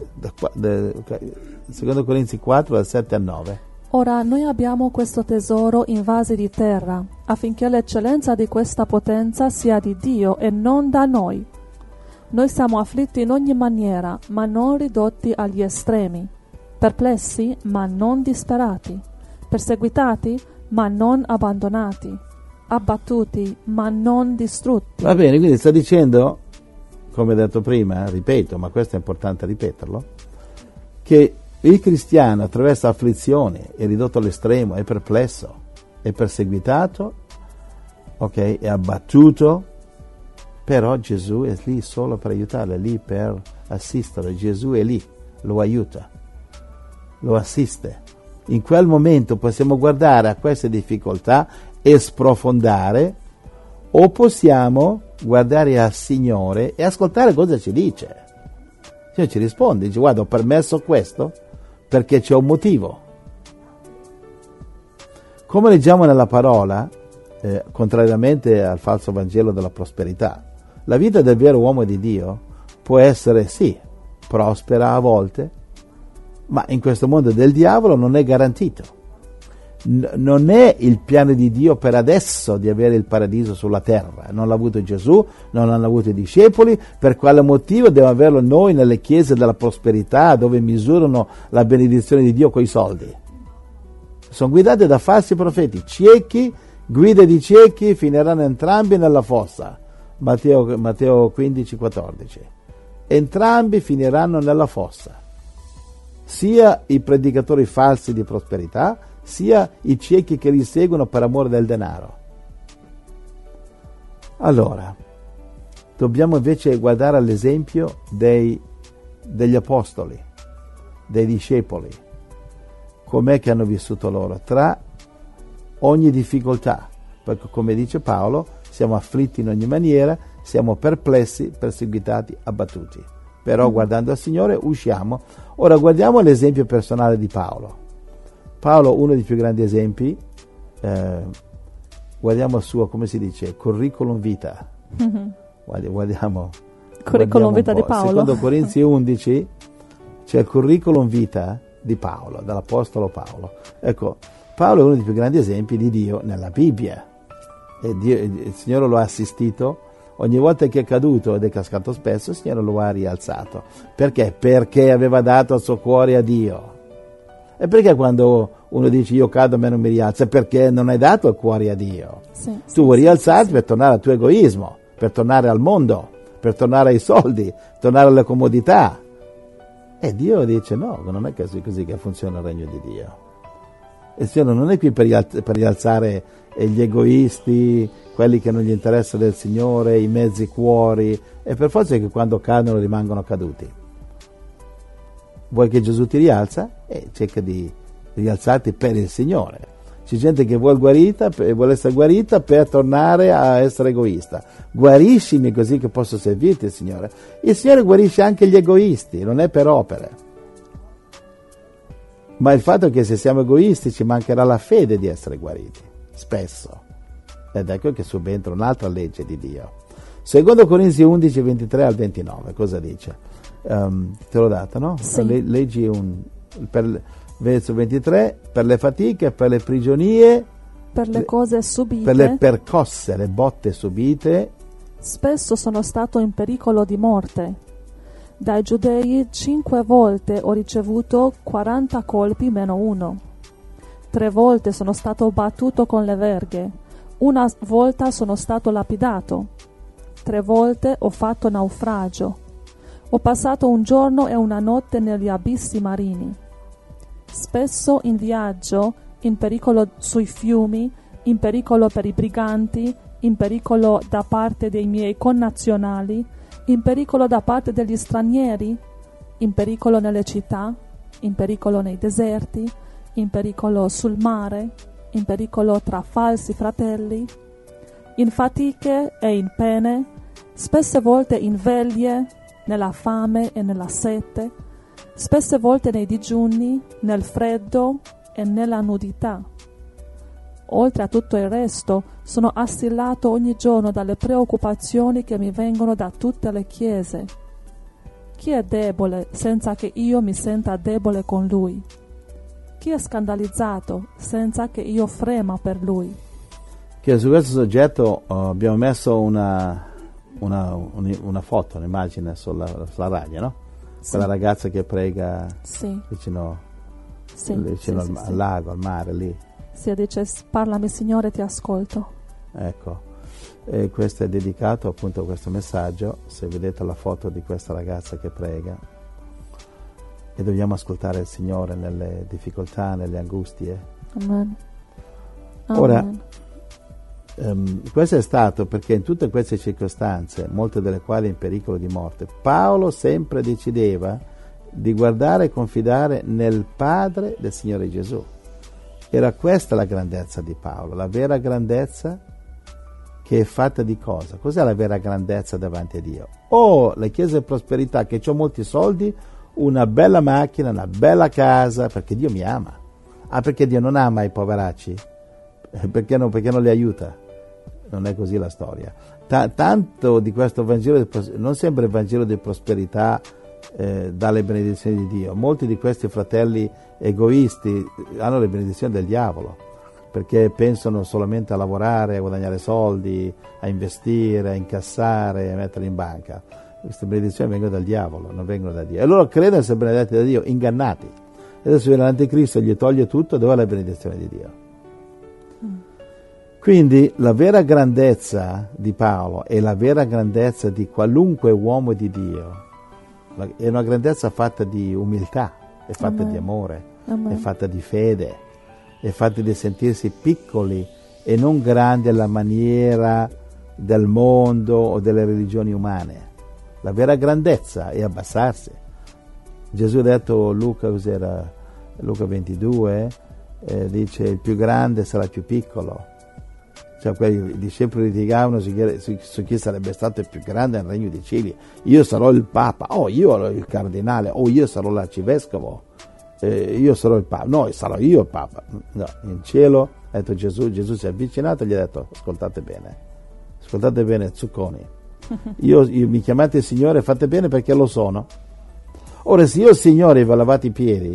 secondo Corinzi 4 dal 7 al 9. Ora noi abbiamo questo tesoro in vasi di terra, affinché l'eccellenza di questa potenza sia di Dio e non da noi. Noi siamo afflitti in ogni maniera, ma non ridotti agli estremi, perplessi, ma non disperati, perseguitati, ma non abbandonati, abbattuti, ma non distrutti. Va bene, quindi sta dicendo, come detto prima, ripeto, ma questo è importante ripeterlo, che Il cristiano attraversa afflizioni, è ridotto all'estremo, è perplesso, è perseguitato, ok, è abbattuto, però Gesù è lì solo per aiutarlo, è lì per assistere. Gesù è lì, lo aiuta, lo assiste. In quel momento possiamo guardare a queste difficoltà e sprofondare, o possiamo guardare al Signore e ascoltare cosa ci dice. Il Signore ci risponde, dice: guarda, ho permesso questo perché c'è un motivo. Come leggiamo nella parola, contrariamente al falso Vangelo della prosperità, la vita del vero uomo di Dio può essere, sì, prospera a volte, ma in questo mondo del diavolo non è garantito. Non è il piano di Dio per adesso di avere il paradiso sulla terra. Non l'ha avuto Gesù, non l'hanno avuto i discepoli. Per quale motivo dobbiamo averlo noi nelle chiese della prosperità, dove misurano la benedizione di Dio coi soldi? Sono guidate da falsi profeti, ciechi, guide di ciechi, finiranno entrambi nella fossa. Matteo 15, 14. Entrambi finiranno nella fossa, sia i predicatori falsi di prosperità, sia i ciechi che li seguono per amore del denaro. Allora, dobbiamo invece guardare all'esempio degli apostoli, dei discepoli, com'è che hanno vissuto loro, tra ogni difficoltà, perché come dice Paolo, siamo afflitti in ogni maniera, siamo perplessi, perseguitati, abbattuti. Però guardando al Signore usciamo. Ora guardiamo l'esempio personale di Paolo. Paolo, uno dei più grandi esempi, guardiamo il suo, come si dice, curriculum vita. Guardiamo Curriculum vita di Paolo. Secondo Corinzi 11 c'è il curriculum vita di Paolo, dell'apostolo Paolo. Ecco, Paolo è uno dei più grandi esempi di Dio nella Bibbia. E il Signore lo ha assistito. Ogni volta che è caduto, ed è cascato spesso, il Signore lo ha rialzato. Perché? Perché aveva dato il suo cuore a Dio. E perché quando uno dice io cado a me non mi rialza? Perché non hai dato il cuore a Dio. Tu vuoi rialzarti per tornare al tuo egoismo, per tornare al mondo, per tornare ai soldi, tornare alle comodità. E Dio dice no, non è così che funziona il regno di Dio. Il Signore non è qui per rialzare gli egoisti, quelli che non gli interessa del Signore, i mezzi cuori, e per forza che quando cadono rimangono caduti. Vuoi che Gesù ti rialza? Cerca di rialzarti per il Signore. C'è gente che vuole essere guarita per tornare a essere egoista. Guariscimi così che posso servirti, il Signore. Il Signore guarisce anche gli egoisti, non è per opere. Ma il fatto è che se siamo egoisti ci mancherà la fede di essere guariti, spesso. Ed ecco che subentra un'altra legge di Dio. Secondo Corinzi 11, 23 al 29, cosa dice? Te l'ho data, no? Sì. Leggi verso 23, per le fatiche, per le prigionie, per le cose subite, per le percosse, le botte subite. Spesso sono stato in pericolo di morte. Dai giudei 5 volte ho ricevuto 40 colpi meno 1. 3 volte sono stato battuto con le verghe. 1 volta sono stato lapidato. 3 volte ho fatto naufragio. Ho passato un giorno e una notte negli abissi marini. Spesso in viaggio, in pericolo sui fiumi, in pericolo per i briganti, in pericolo da parte dei miei connazionali, in pericolo da parte degli stranieri, in pericolo nelle città, in pericolo nei deserti, in pericolo sul mare, in pericolo tra falsi fratelli, in fatiche e in pene, spesse volte in veglie, nella fame e nella sete, spesse volte nei digiuni, nel freddo e nella nudità. Oltre a tutto il resto, sono assillato ogni giorno dalle preoccupazioni che mi vengono da tutte le chiese. Chi è debole senza che io mi senta debole con lui? Chi è scandalizzato senza che io frema per lui? Che su questo soggetto abbiamo messo una foto, un'immagine sulla radio, no? Sì. Quella ragazza che prega vicino al lago, al mare, lì. Sì, dice parlami Signore, ti ascolto. Ecco, e questo è dedicato appunto a questo messaggio. Se vedete la foto di questa ragazza che prega, e dobbiamo ascoltare il Signore nelle difficoltà, nelle angustie. Amen. Ora, questo è stato perché in tutte queste circostanze, molte delle quali in pericolo di morte, Paolo sempre decideva di guardare e confidare nel Padre del Signore Gesù. Era questa la grandezza di Paolo, la vera grandezza che è fatta di cosa? Cos'è la vera grandezza davanti a Dio? La chiesa di prosperità, che ho molti soldi, una bella macchina, una bella casa, perché Dio mi ama. Perché Dio non ama i poveracci? Perché non li aiuta? Non è così la storia. Tanto di questo Vangelo, non sempre il Vangelo di prosperità dà le benedizioni di Dio. Molti di questi fratelli egoisti hanno le benedizioni del diavolo, perché pensano solamente a lavorare, a guadagnare soldi, a investire, a incassare, a mettere in banca. Queste benedizioni vengono dal diavolo, non vengono da Dio. E loro credono di essere benedetti da Dio, ingannati. E adesso viene l'anticristo, gli toglie tutto, dove è la benedizione di Dio? Quindi la vera grandezza di Paolo e la vera grandezza di qualunque uomo di Dio è una grandezza fatta di umiltà, è fatta di amore, è fatta di fede, è fatta di sentirsi piccoli e non grandi alla maniera del mondo o delle religioni umane. La vera grandezza è abbassarsi. Gesù ha detto, Luca 22, dice il più grande sarà il più piccolo. Cioè quei discepoli litigavano su chi sarebbe stato il più grande nel regno dei cieli. Io sarò il Papa, io sarò il cardinale, io sarò l'arcivescovo, io sarò il Papa. No, sarò io il Papa. No, in cielo, ha detto Gesù si è avvicinato e gli ha detto, ascoltate bene, zucconi. Io mi chiamate Signore, fate bene perché lo sono. Ora, se io Signore vi ho lavato i piedi,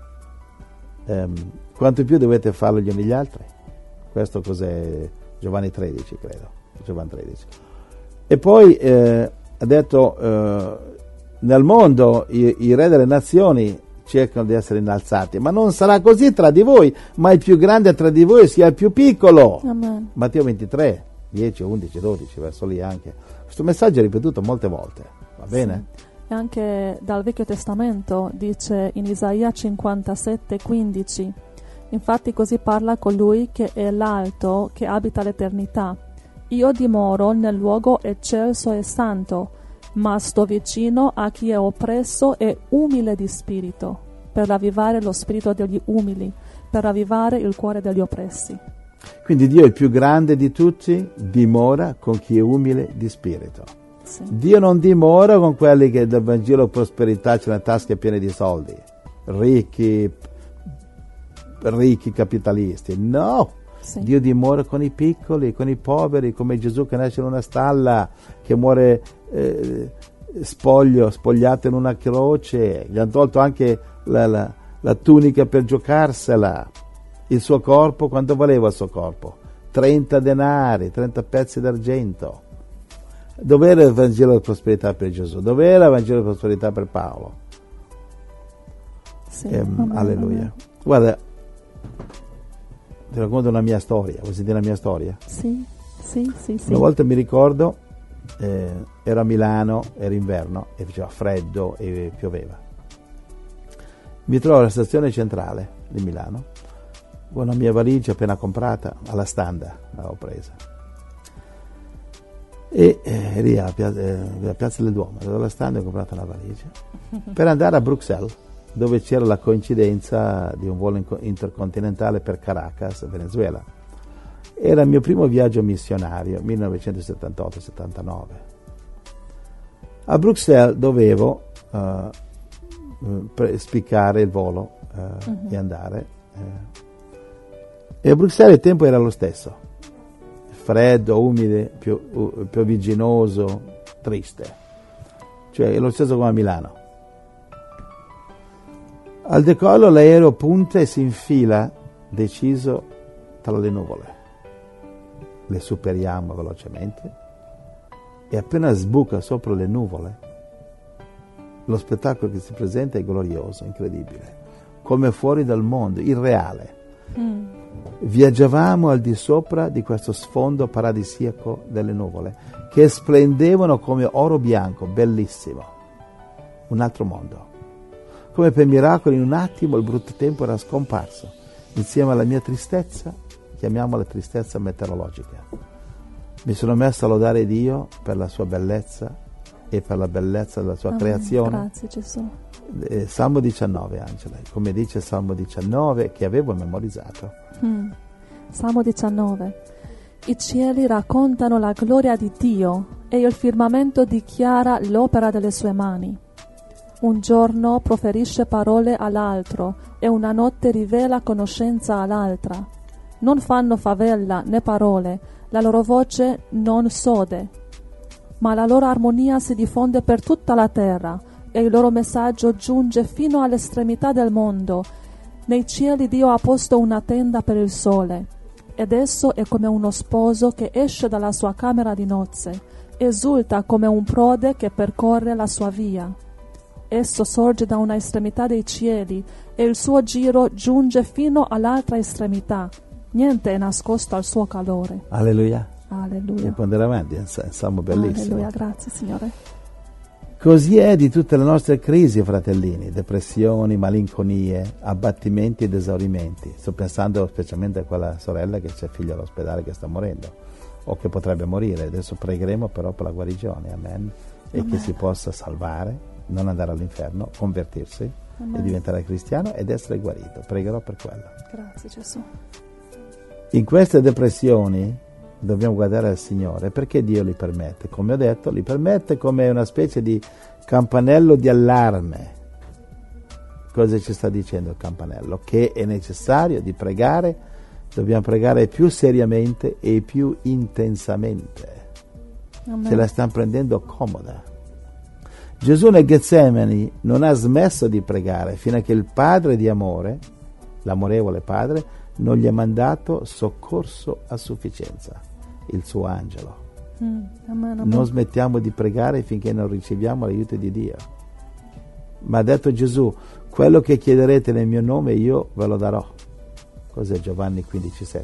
quanto più dovete farlo gli uni gli altri? Questo cos'è? Giovanni 13, credo. Giovanni 13. E poi ha detto, nel mondo i re delle nazioni cercano di essere innalzati, ma non sarà così tra di voi, ma il più grande tra di voi sia il più piccolo. Amen. Matteo 23, 10, 11, 12, verso lì anche. Questo messaggio è ripetuto molte volte, va bene? Sì. E anche dal Vecchio Testamento dice in Isaia 57, 15: infatti così parla colui che è l'alto, che abita l'eternità. Io dimoro nel luogo eccelso e santo, ma sto vicino a chi è oppresso e umile di spirito, per ravvivare lo spirito degli umili, per ravvivare il cuore degli oppressi. Quindi Dio, il più grande di tutti, dimora con chi è umile di spirito. Sì. Dio non dimora con quelli che del Vangelo prosperità c'è le tasche piene di soldi, ricchi capitalisti. No, sì. Dio dimora con i piccoli, con i poveri, come Gesù che nasce in una stalla, che muore spogliato in una croce, gli hanno tolto anche la tunica per giocarsela. Il suo corpo, quanto valeva il suo corpo? 30 denari, 30 pezzi d'argento. Dov'era il Vangelo di prosperità per Gesù? Dov'era il Vangelo di prosperità per Paolo? Sì, alleluia. Guarda, ti racconto una mia storia. Vuoi sentire la mia storia? Sì. Una volta mi ricordo, ero a Milano, era inverno e faceva freddo e pioveva. Mi trovo alla stazione centrale di Milano, con la mia valigia appena comprata, alla Standa l'avevo presa. E lì alla Piazza del Duomo, alla Standa ho comprato una valigia per andare a Bruxelles, dove c'era la coincidenza di un volo intercontinentale per Caracas, Venezuela. Era il mio primo viaggio missionario, 1978-79. A Bruxelles dovevo spiccare il volo e andare. E a Bruxelles il tempo era lo stesso. Freddo, umido, piovigginoso, triste. Cioè è lo stesso come a Milano. Al decollo l'aereo punta e si infila deciso tra le nuvole. Le superiamo velocemente e appena sbuca sopra le nuvole lo spettacolo che si presenta è glorioso, incredibile, come fuori dal mondo, irreale. Viaggiavamo al di sopra di questo sfondo paradisiaco delle nuvole che splendevano come oro bianco, bellissimo, un altro mondo. Come per miracolo, in un attimo il brutto tempo era scomparso. Insieme alla mia tristezza, chiamiamola tristezza meteorologica, mi sono messo a lodare Dio per la sua bellezza e per la bellezza della sua creazione. Grazie Gesù. Salmo 19, Angela, come dice Salmo 19, che avevo memorizzato. Salmo 19. I cieli raccontano la gloria di Dio e il firmamento dichiara l'opera delle sue mani. Un giorno proferisce parole all'altro e una notte rivela conoscenza all'altra. Non fanno favella né parole, la loro voce non sode, ma la loro armonia si diffonde per tutta la terra e il loro messaggio giunge fino all'estremità del mondo. Nei cieli Dio ha posto una tenda per il sole, ed esso è come uno sposo che esce dalla sua camera di nozze, esulta come un prode che percorre la sua via. Esso sorge da una estremità dei cieli e il suo giro giunge fino all'altra estremità. Niente è nascosto al suo calore. Alleluia. Alleluia. E può andare avanti, è un salmo bellissimo. Alleluia, grazie Signore. Così è di tutte le nostre crisi, fratellini, depressioni, malinconie, abbattimenti ed esaurimenti. Sto pensando specialmente a quella sorella che c'è figlio all'ospedale che sta morendo o che potrebbe morire. Adesso pregheremo però per la guarigione, amen. E che si possa salvare, non andare all'inferno, convertirsi e diventare cristiano ed essere guarito. Pregherò per quello. Grazie Gesù. In queste depressioni dobbiamo guardare al Signore, perché Dio li permette. Come ho detto, li permette come una specie di campanello di allarme. Cosa ci sta dicendo il campanello? Che è necessario di pregare, dobbiamo pregare più seriamente e più intensamente. Amen. Se la stanno prendendo comoda. Gesù nel Getsemani non ha smesso di pregare fino a che il Padre di amore, l'amorevole Padre, non gli ha mandato soccorso a sufficienza, il suo angelo. Amen. Non smettiamo di pregare finché non riceviamo l'aiuto di Dio. Ma ha detto Gesù, quello che chiederete nel mio nome io ve lo darò. Cos'è Giovanni 15,7?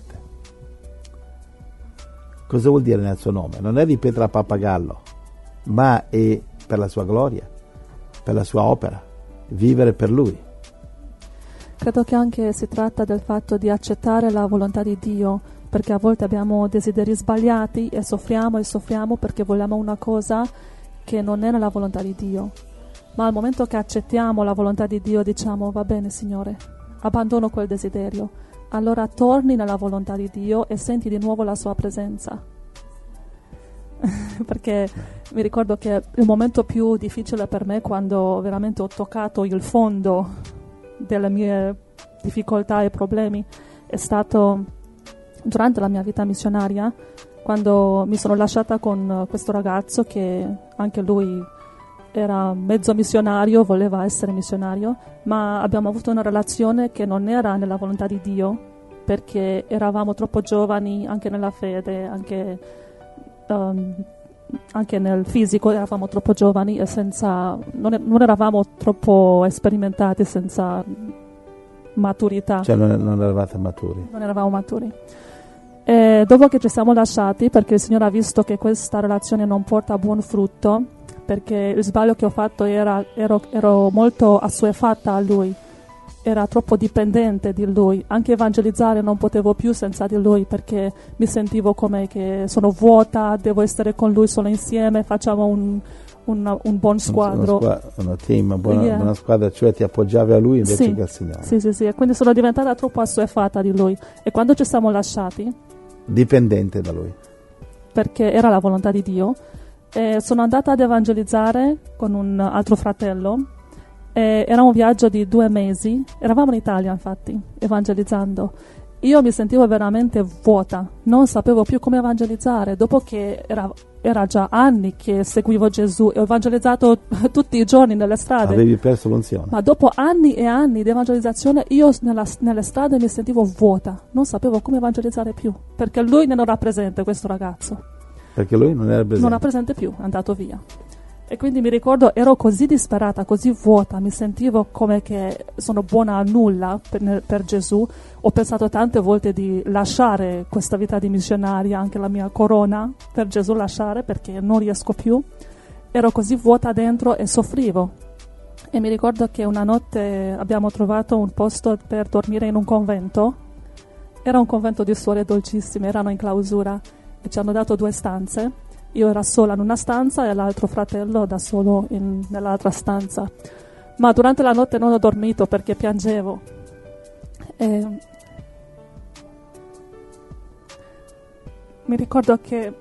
Cosa vuol dire nel suo nome? Non è ripetere a pappagallo, ma è per la sua gloria, per la sua opera, vivere per Lui. Credo che anche si tratta del fatto di accettare la volontà di Dio, perché a volte abbiamo desideri sbagliati e soffriamo perché vogliamo una cosa che non è nella volontà di Dio. Ma al momento che accettiamo la volontà di Dio diciamo, va bene Signore, abbandono quel desiderio. Allora torni nella volontà di Dio e senti di nuovo la sua presenza. Perché mi ricordo che il momento più difficile per me, quando veramente ho toccato il fondo delle mie difficoltà e problemi, è stato durante la mia vita missionaria, quando mi sono lasciata con questo ragazzo che anche lui era mezzo missionario, voleva essere missionario, ma abbiamo avuto una relazione che non era nella volontà di Dio, perché eravamo troppo giovani anche nella fede, anche nel fisico eravamo troppo giovani e non eravamo troppo sperimentati, senza maturità. Cioè non eravate maturi. Non eravamo maturi. E dopo che ci siamo lasciati, perché il Signore ha visto che questa relazione non porta a buon frutto, perché il sbaglio che ho fatto ero molto assuefatta a Lui, era troppo dipendente di Lui. Anche evangelizzare non potevo più senza di Lui, perché mi sentivo come che sono vuota, devo essere con Lui solo insieme, facciamo un buon squadro. Una team, buona squadra, cioè ti appoggiavi a Lui invece che al Signore. Sì, e quindi sono diventata troppo assuefatta di Lui. E quando ci siamo lasciati, dipendente da Lui, perché era la volontà di Dio, sono andata ad evangelizzare con un altro fratello. Era un viaggio di 2 mesi, eravamo in Italia infatti, evangelizzando. Io mi sentivo veramente vuota, non sapevo più come evangelizzare, dopo che era già anni che seguivo Gesù e ho evangelizzato tutti i giorni nelle strade. Avevi perso l'unzione. Ma dopo anni e anni di evangelizzazione io nelle strade mi sentivo vuota, non sapevo come evangelizzare più, perché lui non era presente, questo ragazzo. Perché lui non era presente? Non era presente più, è andato via. E quindi mi ricordo, ero così disperata, così vuota, mi sentivo come che sono buona a nulla per Gesù. Ho pensato tante volte di lasciare questa vita di missionaria, anche la mia corona, per Gesù lasciare, perché non riesco più. Ero così vuota dentro e soffrivo. E mi ricordo che una notte abbiamo trovato un posto per dormire in un convento. Era un convento di suore dolcissime, erano in clausura e ci hanno dato 2 stanze. Io ero sola in una stanza e l'altro fratello da solo nell'altra stanza. Ma durante la notte non ho dormito perché piangevo. E mi ricordo che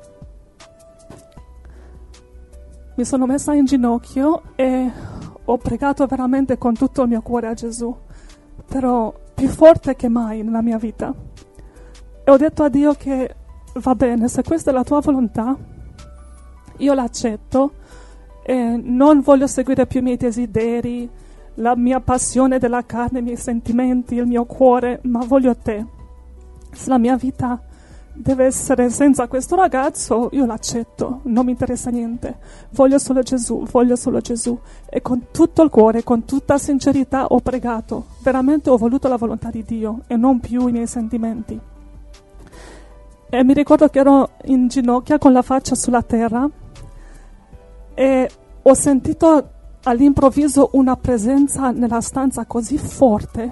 mi sono messa in ginocchio e ho pregato veramente con tutto il mio cuore a Gesù, però più forte che mai nella mia vita. E ho detto a Dio che va bene, se questa è la tua volontà, io l'accetto e non voglio seguire più i miei desideri, la mia passione della carne, i miei sentimenti, il mio cuore, ma voglio te. Se la mia vita deve essere senza questo ragazzo, io l'accetto, non mi interessa niente, voglio solo Gesù. E con tutto il cuore, con tutta sincerità ho pregato, veramente ho voluto la volontà di Dio e non più i miei sentimenti. E mi ricordo che ero in ginocchia con la faccia sulla terra e ho sentito all'improvviso una presenza nella stanza così forte.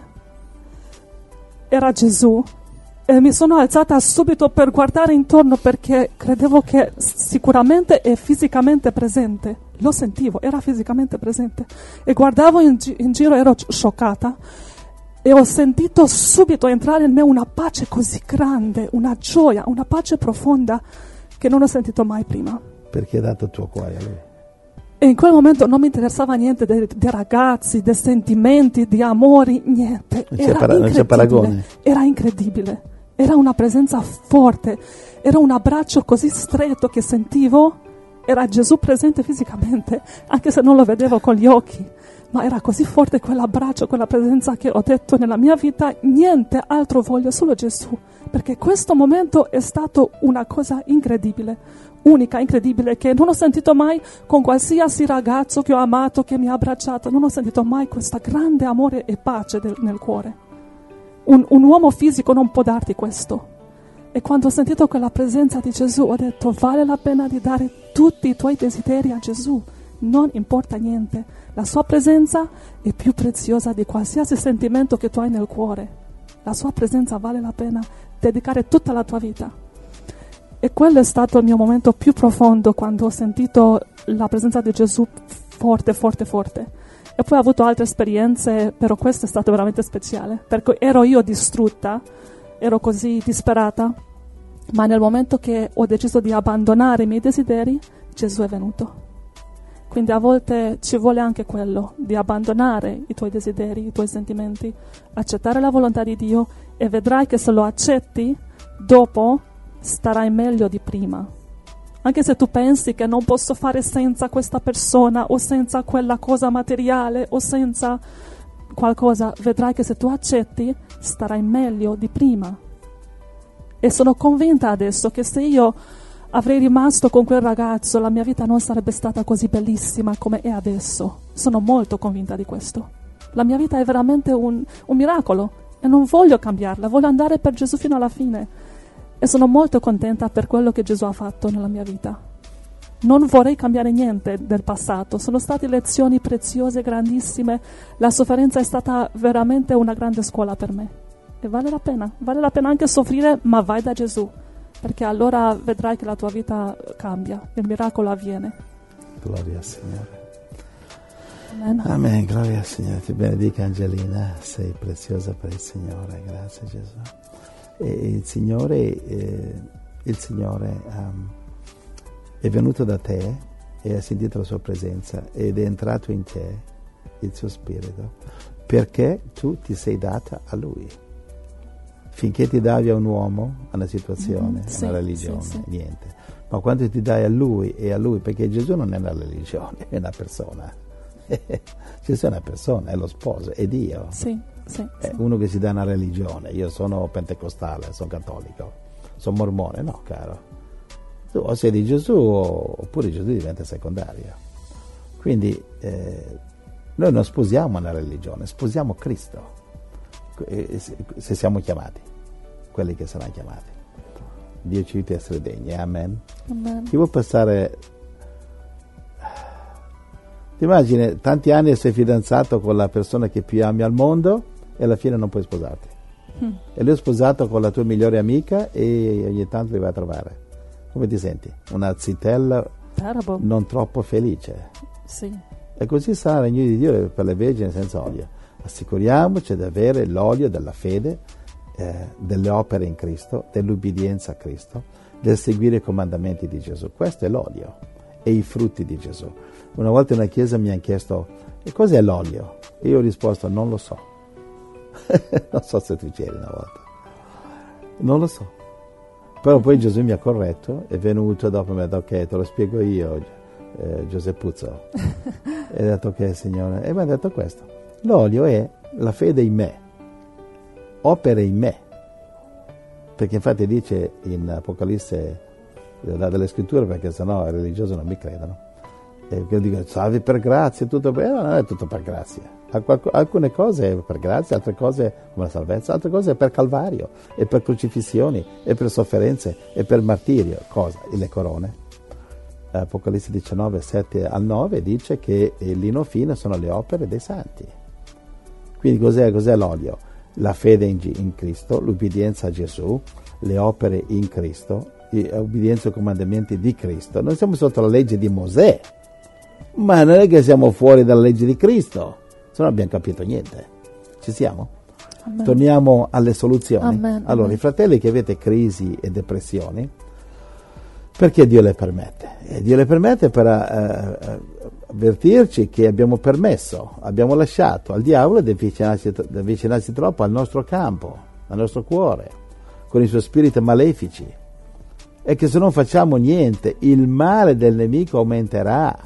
Era Gesù. E mi sono alzata subito per guardare intorno perché credevo che sicuramente è fisicamente presente. Lo sentivo, era fisicamente presente. E guardavo in giro, ero scioccata. E ho sentito subito entrare in me una pace così grande, una gioia, una pace profonda che non ho sentito mai prima. Perché hai dato il tuo cuore a Lui. E in quel momento non mi interessava niente dei ragazzi, dei sentimenti, di amori, niente. Non c'è paragone. Era incredibile. Era una presenza forte, era un abbraccio così stretto che sentivo, era Gesù presente fisicamente, anche se non lo vedevo con gli occhi, ma era così forte quell'abbraccio, quella presenza che ho detto nella mia vita, niente altro voglio, solo Gesù, perché questo momento è stato una cosa incredibile, unica, incredibile, che non ho sentito mai con qualsiasi ragazzo che ho amato, che mi ha abbracciato, non ho sentito mai questo grande amore e pace nel cuore. Un uomo fisico non può darti questo. E quando ho sentito quella presenza di Gesù ho detto vale la pena di dare tutti i tuoi desideri a Gesù, non importa niente, la sua presenza è più preziosa di qualsiasi sentimento che tu hai nel cuore. La sua presenza vale la pena dedicare tutta la tua vita. E quello è stato il mio momento più profondo, quando ho sentito la presenza di Gesù forte, forte, forte. E poi ho avuto altre esperienze, però questo è stato veramente speciale, perché ero io distrutta, ero così disperata, ma nel momento che ho deciso di abbandonare i miei desideri, Gesù è venuto. Quindi a volte ci vuole anche quello, di abbandonare i tuoi desideri, i tuoi sentimenti, accettare la volontà di Dio e vedrai che se lo accetti, dopo starai meglio di prima. Anche se tu pensi che non posso fare senza questa persona o senza quella cosa materiale o senza qualcosa, vedrai che se tu accetti starai meglio di prima. E sono convinta adesso che se io avrei rimasto con quel ragazzo, la mia vita non sarebbe stata così bellissima come è adesso. Sono molto convinta di questo. La mia vita è veramente un miracolo e non voglio cambiarla, voglio andare per Gesù fino alla fine. E sono molto contenta per quello che Gesù ha fatto nella mia vita. Non vorrei cambiare niente del passato. Sono state lezioni preziose, grandissime. La sofferenza è stata veramente una grande scuola per me. E vale la pena anche soffrire, ma vai da Gesù. Perché allora vedrai che la tua vita cambia, il miracolo avviene. Gloria al Signore. Amen. Amen, gloria al Signore. Ti benedica Angelina, sei preziosa per il Signore. Grazie Gesù. E il Signore è venuto da te e ha sentito la sua presenza ed è entrato in te il suo spirito perché tu ti sei data a Lui. Finché ti davi a un uomo, a una situazione, a una religione, niente. Ma quando ti dai a Lui e a Lui, perché Gesù non è una religione, è una persona. Gesù è una persona, è lo sposo, è Dio. È uno che si dà a una religione. Io sono pentecostale, sono cattolico, sono mormone. No, caro. Tu o sei di Gesù oppure Gesù diventa secondario. Quindi noi non sposiamo una religione, sposiamo Cristo. Se siamo chiamati, quelli che saranno chiamati. Dio ci aiuti a essere degni. Amen. Amen. Chi vuol passare? Ti immagini, tanti anni sei fidanzato con la persona che più ami al mondo e alla fine non puoi sposarti. E lui è sposato con la tua migliore amica e ogni tanto li vai a trovare. Come ti senti? Una zitella Terrible. non troppo felice. Sì. E così sarà il regno di Dio per le vergini senza olio. Assicuriamoci di avere l'olio della fede, delle opere in Cristo, dell'ubbidienza a Cristo, del seguire i comandamenti di Gesù. Questo è l'olio e i frutti di Gesù. Una volta in una chiesa mi hanno chiesto: e cos'è l'olio? E io ho risposto: non lo so. Non so se tu c'eri una volta. Non lo so. Però poi Gesù mi ha corretto, è venuto dopo, mi ha detto: ok, te lo spiego io, Giuseppuzzo. E ho detto: ok, Signore. E mi ha detto questo: l'olio è la fede in me, opere in me. Perché infatti dice in Apocalisse, delle scritture, perché sennò i religiosi non mi credono. E io dico: salvi per grazia, tutto bene. No, non è tutto per grazia. Alcune cose per grazia, altre cose come la salvezza, altre cose per calvario, e per crocifissioni, e per sofferenze, e per martirio. Cosa? Le corone. Apocalisse 19, 7 al 9 dice che il lino fino sono le opere dei santi. Quindi cos'è l'olio? La fede in Cristo, l'ubbidienza a Gesù, le opere in Cristo, l'ubbidienza ai comandamenti di Cristo. Noi siamo sotto la legge di Mosè, ma non è che siamo fuori dalla legge di Cristo, se non abbiamo capito niente. Ci siamo? Amen. Torniamo alle soluzioni. Amen. Allora, Amen. i fratelli che avete crisi e depressioni, perché Dio le permette? Dio le permette per avvertirci che abbiamo permesso, abbiamo lasciato al diavolo di avvicinarsi troppo al nostro campo, al nostro cuore, con i suoi spiriti malefici, e che se non facciamo niente il male del nemico aumenterà.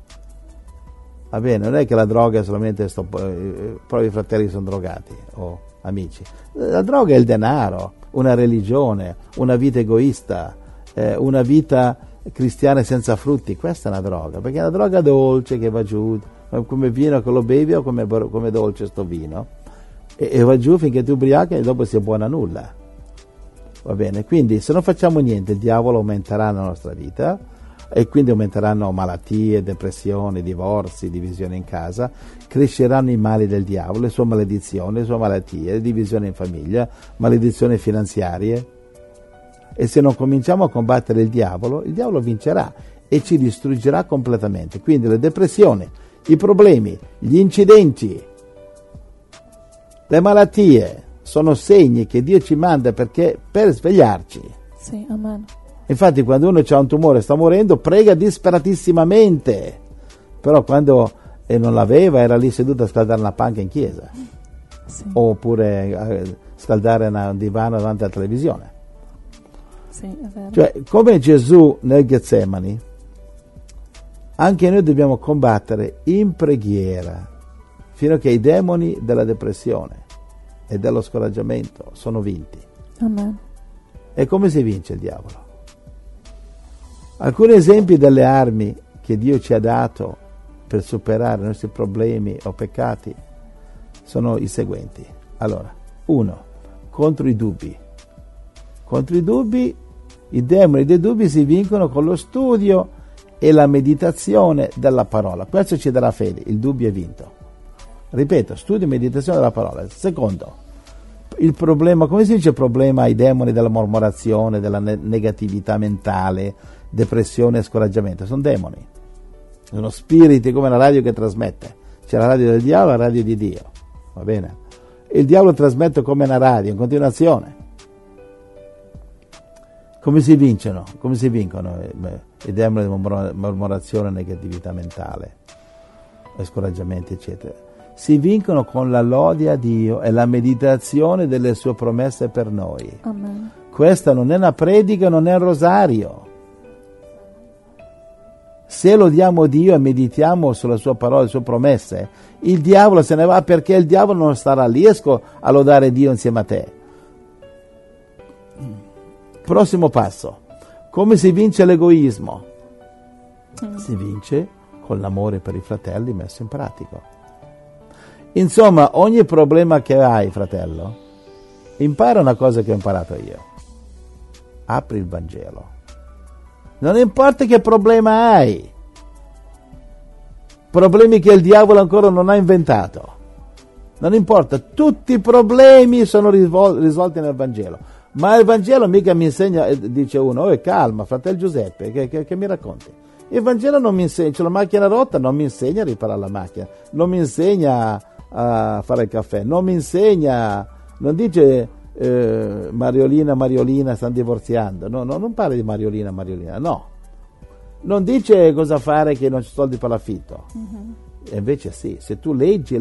Va bene, non è che la droga è solamente proprio i fratelli sono drogati o amici. La droga è il denaro, una religione, una vita egoista, una vita cristiana senza frutti. Questa è una droga, perché è una droga dolce che va giù, come vino che lo bevi o come dolce sto vino, e va giù finché tu ubriachi e dopo sia buona nulla. Va bene, quindi se non facciamo niente il diavolo aumenterà nella nostra vita, e quindi aumenteranno malattie, depressioni, divorzi, divisioni in casa, cresceranno i mali del diavolo, le sue maledizioni, le sue malattie, divisioni in famiglia, maledizioni finanziarie. E se non cominciamo a combattere il diavolo vincerà e ci distruggerà completamente. Quindi le depressioni, i problemi, gli incidenti, le malattie sono segni che Dio ci manda per svegliarci. Sì, amen. Infatti quando uno ha un tumore e sta morendo, prega disperatissimamente, però quando non l'aveva era lì seduto a scaldare una panca in chiesa, sì. Oppure a scaldare un divano davanti alla televisione. Sì, è vero. Cioè, come Gesù nel Getsemani, anche noi dobbiamo combattere in preghiera fino a che i demoni della depressione e dello scoraggiamento sono vinti. Amen. E come si vince il diavolo? Alcuni esempi delle armi che Dio ci ha dato per superare i nostri problemi o peccati sono i seguenti. Allora, 1. Contro i dubbi. Contro i dubbi, i demoni dei dubbi si vincono con lo studio e la meditazione della parola. Questo ci darà fede, il dubbio è vinto. Ripeto, studio e meditazione della parola. Secondo, il problema, come si dice il problema ai demoni della mormorazione, della negatività mentale, depressione e scoraggiamento? Sono demoni, sono spiriti come la radio che trasmette. C'è la radio del diavolo e la radio di Dio, va bene? Il diavolo trasmette come una radio in continuazione. Come si vincono? Come si vincono i demoni di mormorazione, negatività mentale, scoraggiamenti, eccetera? Si vincono con la lode a Dio e la meditazione delle sue promesse per noi. Amen. Questa non è una predica, non è un rosario. Se lodiamo Dio e meditiamo sulla sua parola, le sue promesse, il diavolo se ne va, perché il diavolo non starà lì a lodare Dio insieme a te. Prossimo passo. Come si vince l'egoismo? Si vince con l'amore per i fratelli messo in pratica. Insomma, ogni problema che hai, fratello, impara una cosa che ho imparato io. Apri il Vangelo. Non importa che problema hai. problemi che il diavolo ancora non ha inventato. Non importa, tutti i problemi sono risolti nel Vangelo. Ma il Vangelo mica mi insegna, dice uno, calma, fratello Giuseppe, che mi racconti? Il Vangelo non mi insegna, c'è la macchina rotta, non mi insegna a riparare la macchina, non mi insegna a fare il caffè, non mi insegna, non dice Mariolina stanno divorziando, no, non parla di Mariolina, no. Non dice cosa fare che non c'è soldi per l'affitto. E invece sì, se tu leggi,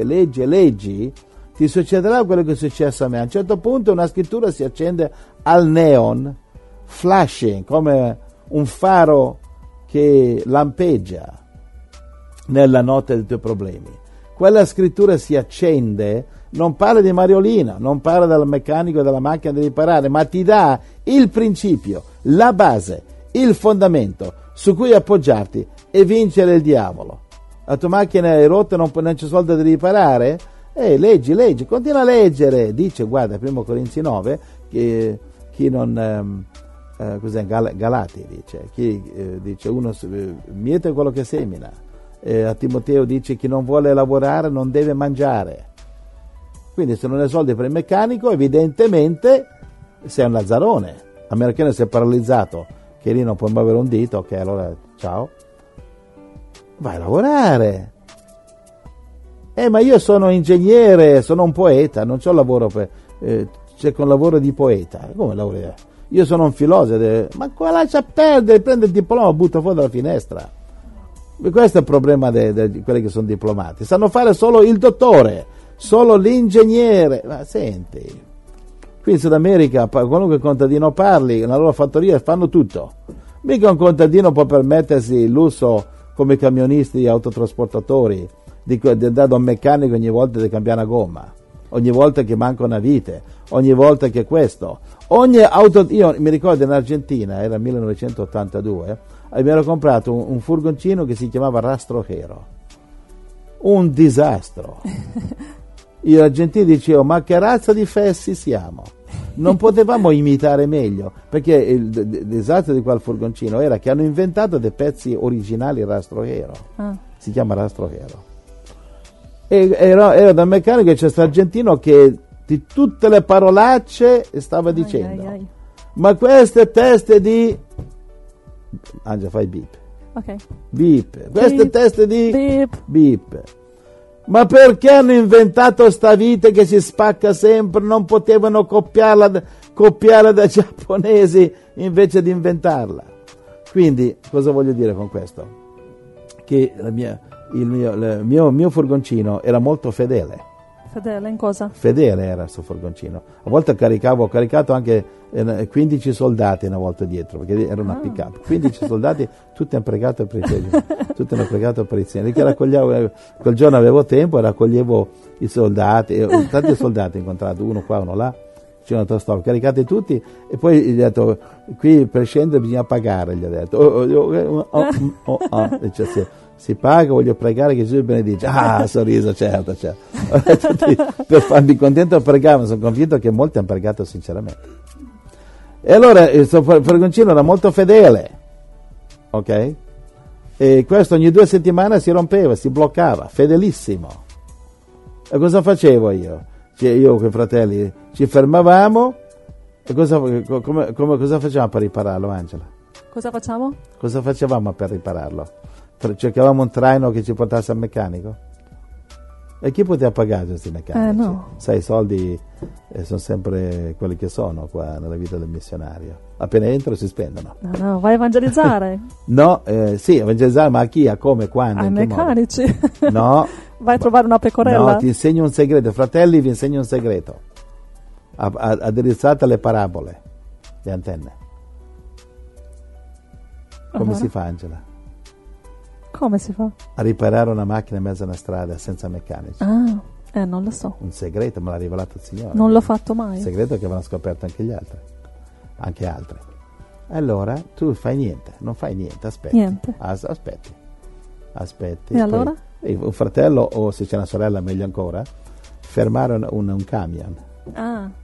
ti succederà quello che è successo a me. A un certo punto una scrittura si accende al neon, flashing, come un faro che lampeggia nella notte dei tuoi problemi. Quella scrittura si accende, non parla di Mariolina, non parla del meccanico della macchina da riparare, ma ti dà il principio, la base, il fondamento su cui appoggiarti e vincere il diavolo. La tua macchina è rotta, non c'è soldi da riparare? Leggi, continua a leggere. Dice, guarda, 1 Corinzi 9, che chi non... cos'è? Galati dice, dice uno miete quello che semina. A Timoteo dice chi non vuole lavorare non deve mangiare. Quindi se non hai soldi per il meccanico, evidentemente sei un lazzarone, a meno che non sei paralizzato, che lì non puoi muovere un dito. Ok, allora ciao, vai a lavorare. Ma io sono ingegnere, sono un poeta, non c'ho lavoro c'è con lavoro di poeta. Come lavoro? Io sono un filosofo, ma qua lascia perdere, prende il diploma, butta fuori dalla finestra. Questo è il problema di quelli che sono diplomati, sanno fare solo il dottore, solo l'ingegnere. Ma senti, qui in Sud America qualunque contadino parli, nella loro fattoria fanno tutto. Mica un contadino può permettersi il lusso come i camionisti e autotrasportatori di andare da un meccanico ogni volta di cambiare una gomma, ogni volta che manca una vite, ogni volta che questo. Io mi ricordo in Argentina, era 1982, mi ero comprato un furgoncino che si chiamava Rastrojero. Un disastro. Io argentino dicevo, ma che razza di fessi siamo? Non potevamo imitare meglio, perché il disastro di quel furgoncino era che hanno inventato dei pezzi originali Rastrojero. Si chiama Rastrojero. Era da meccanico e c'è questo argentino che di tutte le parolacce stava dicendo ma queste teste di Angela fai beep, ok, beep, queste teste di beep. Ma perché hanno inventato sta vite che si spacca sempre? Non potevano copiarla dai giapponesi invece di inventarla. Quindi cosa voglio dire con questo? Che il mio furgoncino era molto fedele. Fedele in cosa? Fedele era questo furgoncino. A volte ho caricato anche 15 soldati una volta dietro, perché era una pick-up. 15 soldati, tutti hanno pregato per i segni. Quel giorno avevo tempo e raccoglievo i soldati, tanti soldati ho incontrato, uno qua, uno là, c'è un altro stop, caricati tutti, e poi gli ho detto, qui per scendere bisogna pagare, gli ho detto. Dice, si paga, voglio pregare che Gesù benedice. Sorriso, certo. Tutti, per farmi contento pregavano, sono convinto che molti hanno pregato sinceramente. E allora il suo furgoncino era molto fedele, ok? E questo ogni 2 settimane si rompeva, si bloccava, fedelissimo. E cosa facevo io? Io con i fratelli ci fermavamo e cosa facevamo per ripararlo, Angela? Cosa facevamo per ripararlo? Cercavamo un traino che ci portasse al meccanico? E chi poteva pagare questi meccanici? No. Sai, i soldi sono sempre quelli che sono qua nella vita del missionario. Appena entro si spendono. No, vai a evangelizzare. No, sì, evangelizzare, ma a chi, a come, quando? Ai meccanici. No. Vai a trovare una pecorella. No, ti insegno un segreto. Fratelli, vi insegno un segreto. Addrizzate le parabole, le antenne. Come si fa, Angela? Come si fa? A riparare una macchina in mezzo a una strada senza meccanici. Non lo so. Un segreto, me l'ha rivelato il Signore. Non l'ho fatto mai. Un segreto che avevano scoperto anche gli altri. Anche altri. Allora, tu fai niente, non fai niente, aspetti. Niente. Aspetti. E allora? Un fratello, o se c'è una sorella meglio ancora, fermare un camion.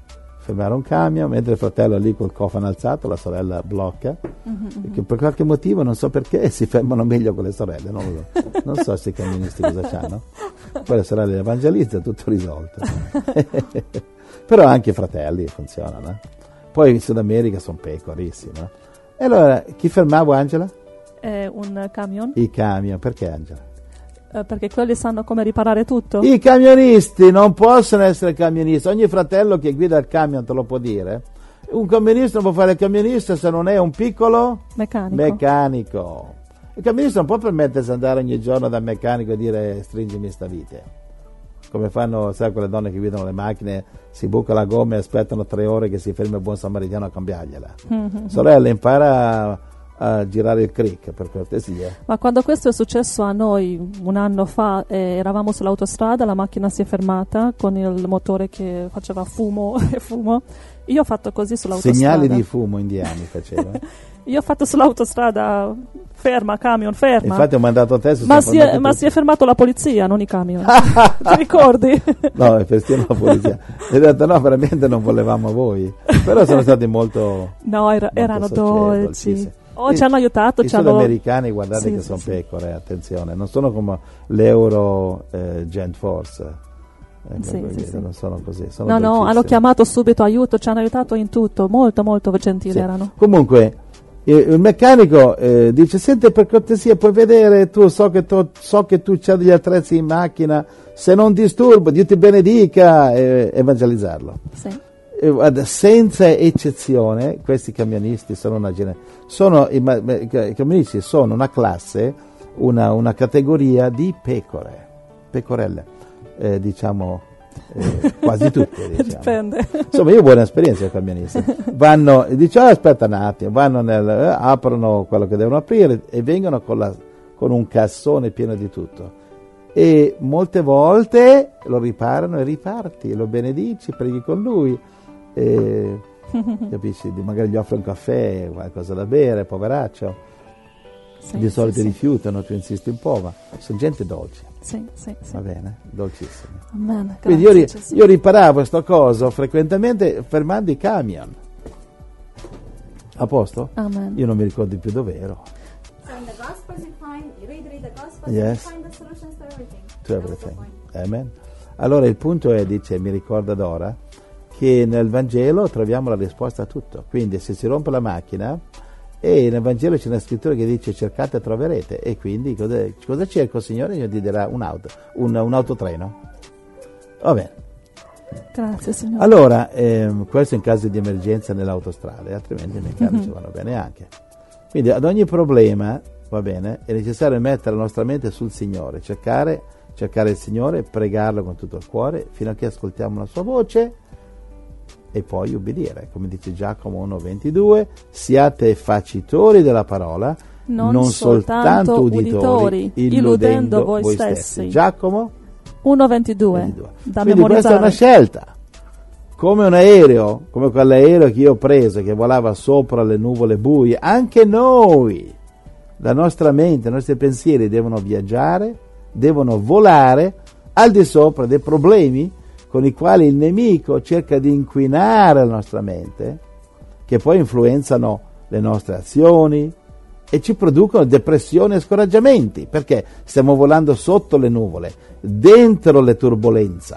fermare un camion, mentre il fratello è lì col cofano alzato, la sorella blocca, perché per qualche motivo, non so perché, si fermano meglio con le sorelle, non so se i camionisti cosa c'hanno, poi la sorella evangelizza, tutto risolto. Però anche i fratelli funzionano. Poi in Sud America sono pecorissimi. E allora, chi fermava, Angela? Un camion. I camion, perché, Angela? Perché quelli sanno come riparare tutto. I camionisti non possono essere camionisti. Ogni fratello che guida il camion te lo può dire. Un camionista non può fare il camionista se non è un piccolo meccanico. Il camionista non può permettersi di andare ogni giorno dal meccanico e dire stringimi sta vite. Come fanno, sai, quelle donne che guidano le macchine, si buca la gomma e aspettano 3 ore che si fermi il buon samaritano a cambiargliela. Sorella, impara a girare il crick, per cortesia. Ma quando questo è successo a noi un anno fa, eravamo sull'autostrada, la macchina si è fermata con il motore che faceva fumo e fumo. Io ho fatto così sull'autostrada. Segnali di fumo indiani faceva. Io ho fatto sull'autostrada, ferma, camion, ferma. Infatti ho mandato a te. Ma si è fermato la polizia, non i camion. Ti ricordi? No, è persino la polizia. In realtà no, veramente non volevamo voi. Però sono stati molto... No, erano dolci. Ci hanno aiutato. I sudamericani, guardate che sono pecore, attenzione. Non sono come l'Euro Gent Force. Non sono così. Sono no, hanno chiamato subito aiuto, ci hanno aiutato in tutto. Molto, molto gentili erano. Comunque... il meccanico dice: senti, per cortesia puoi vedere, so che tu c'hai degli attrezzi in macchina, se non disturbo, Dio ti benedica, evangelizzarlo. Sì. Senza eccezione questi camionisti sono i camionisti sono una classe, una categoria di pecorelle, diciamo. Quasi tutte, diciamo. Dipende. Insomma, io ho buona esperienza con i camionisti. Vanno, dice aspetta un attimo, vanno aprono quello che devono aprire e vengono con un cassone pieno di tutto, e molte volte lo riparano e riparti, lo benedici, preghi con lui, capisci? Magari gli offri un caffè, qualcosa da bere, poveraccio. Di solito rifiutano, tu insisti un po', ma sono gente dolce. Sì. Va bene, dolcissimi. Amen. Quindi io riparavo sto coso frequentemente fermando i camion. A posto? Amen. Io non mi ricordo più dove ero. So in the Gospels you read the Gospels, Yes. you find the solutions to everything. To everything. Amen. Allora il punto è, dice, mi ricorda Dora, che nel Vangelo troviamo la risposta a tutto. Quindi se si rompe la macchina, e nel Vangelo c'è una scrittura che dice cercate e troverete, e quindi cosa cerco, Signore? Io ti dirà un autotreno. Va bene. Grazie, Signore. Allora, questo in caso di emergenza nell'autostrada, altrimenti i meccanici vanno bene anche. Quindi ad ogni problema, va bene, è necessario mettere la nostra mente sul Signore, cercare il Signore, pregarlo con tutto il cuore fino a che ascoltiamo la sua voce, e poi ubbidire, come dice Giacomo 1,22, siate facitori della parola, non soltanto uditori, illudendo voi stessi. Giacomo 1,22. Quindi questa è una scelta. Come un aereo, come quell'aereo che io ho preso, che volava sopra le nuvole buie, anche noi, la nostra mente, i nostri pensieri devono viaggiare, devono volare al di sopra dei problemi con i quali il nemico cerca di inquinare la nostra mente, che poi influenzano le nostre azioni e ci producono depressioni e scoraggiamenti, perché stiamo volando sotto le nuvole, dentro le turbolenze,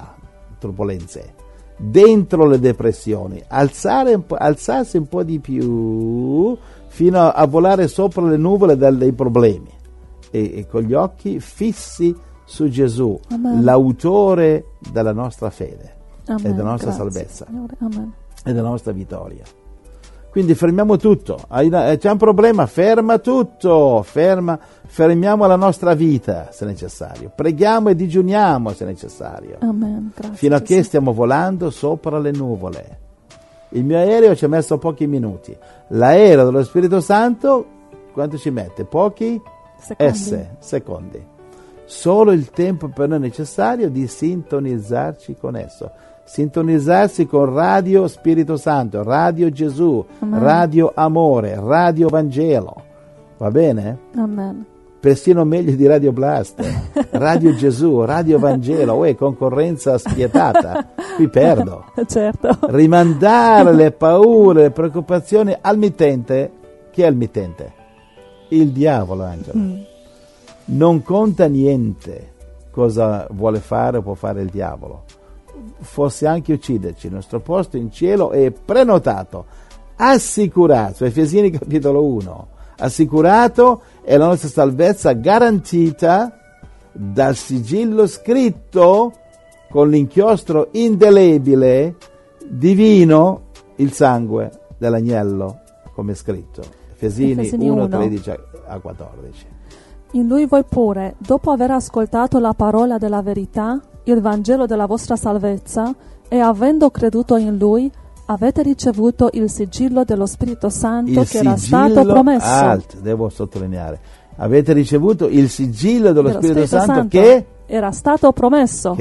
dentro le depressioni, alzarsi un po' di più fino a volare sopra le nuvole dei problemi, e con gli occhi fissi su Gesù, Amen. L'autore della nostra fede, Amen. E della nostra salvezza, Amen. E della nostra vittoria. Quindi fermiamo tutto. C'è un problema, ferma tutto, fermiamo la nostra vita se necessario, preghiamo e digiuniamo se necessario, Amen. Grazie, fino a che stiamo volando sopra le nuvole. Il mio aereo ci ha messo pochi minuti, l'aereo dello Spirito Santo quanto ci mette? Pochi secondi. Solo il tempo per noi necessario di sintonizzarci con esso, sintonizzarsi con Radio Spirito Santo, Radio Gesù, Amen. Radio Amore, Radio Vangelo, va bene? Amen. persino meglio di Radio Blast, Radio Gesù, Radio Vangelo, concorrenza spietata, qui perdo. Certo. Rimandare le paure, le preoccupazioni al mittente. Chi è il mittente? Il diavolo, Angelo. Non conta niente cosa vuole fare o può fare il diavolo. Forse anche ucciderci. Il nostro posto in cielo è prenotato, assicurato. Efesini capitolo 1. Assicurato, e la nostra salvezza garantita dal sigillo scritto con l'inchiostro indelebile divino, il sangue dell'agnello, come è scritto. Efesini 1, 13 a 14. In lui voi pure, dopo aver ascoltato la parola della verità, il Vangelo della vostra salvezza, e avendo creduto in lui, avete ricevuto il sigillo dello Spirito Santo che era stato promesso. Devo sottolineare. Avete ricevuto il sigillo dello Spirito Santo che era stato promesso.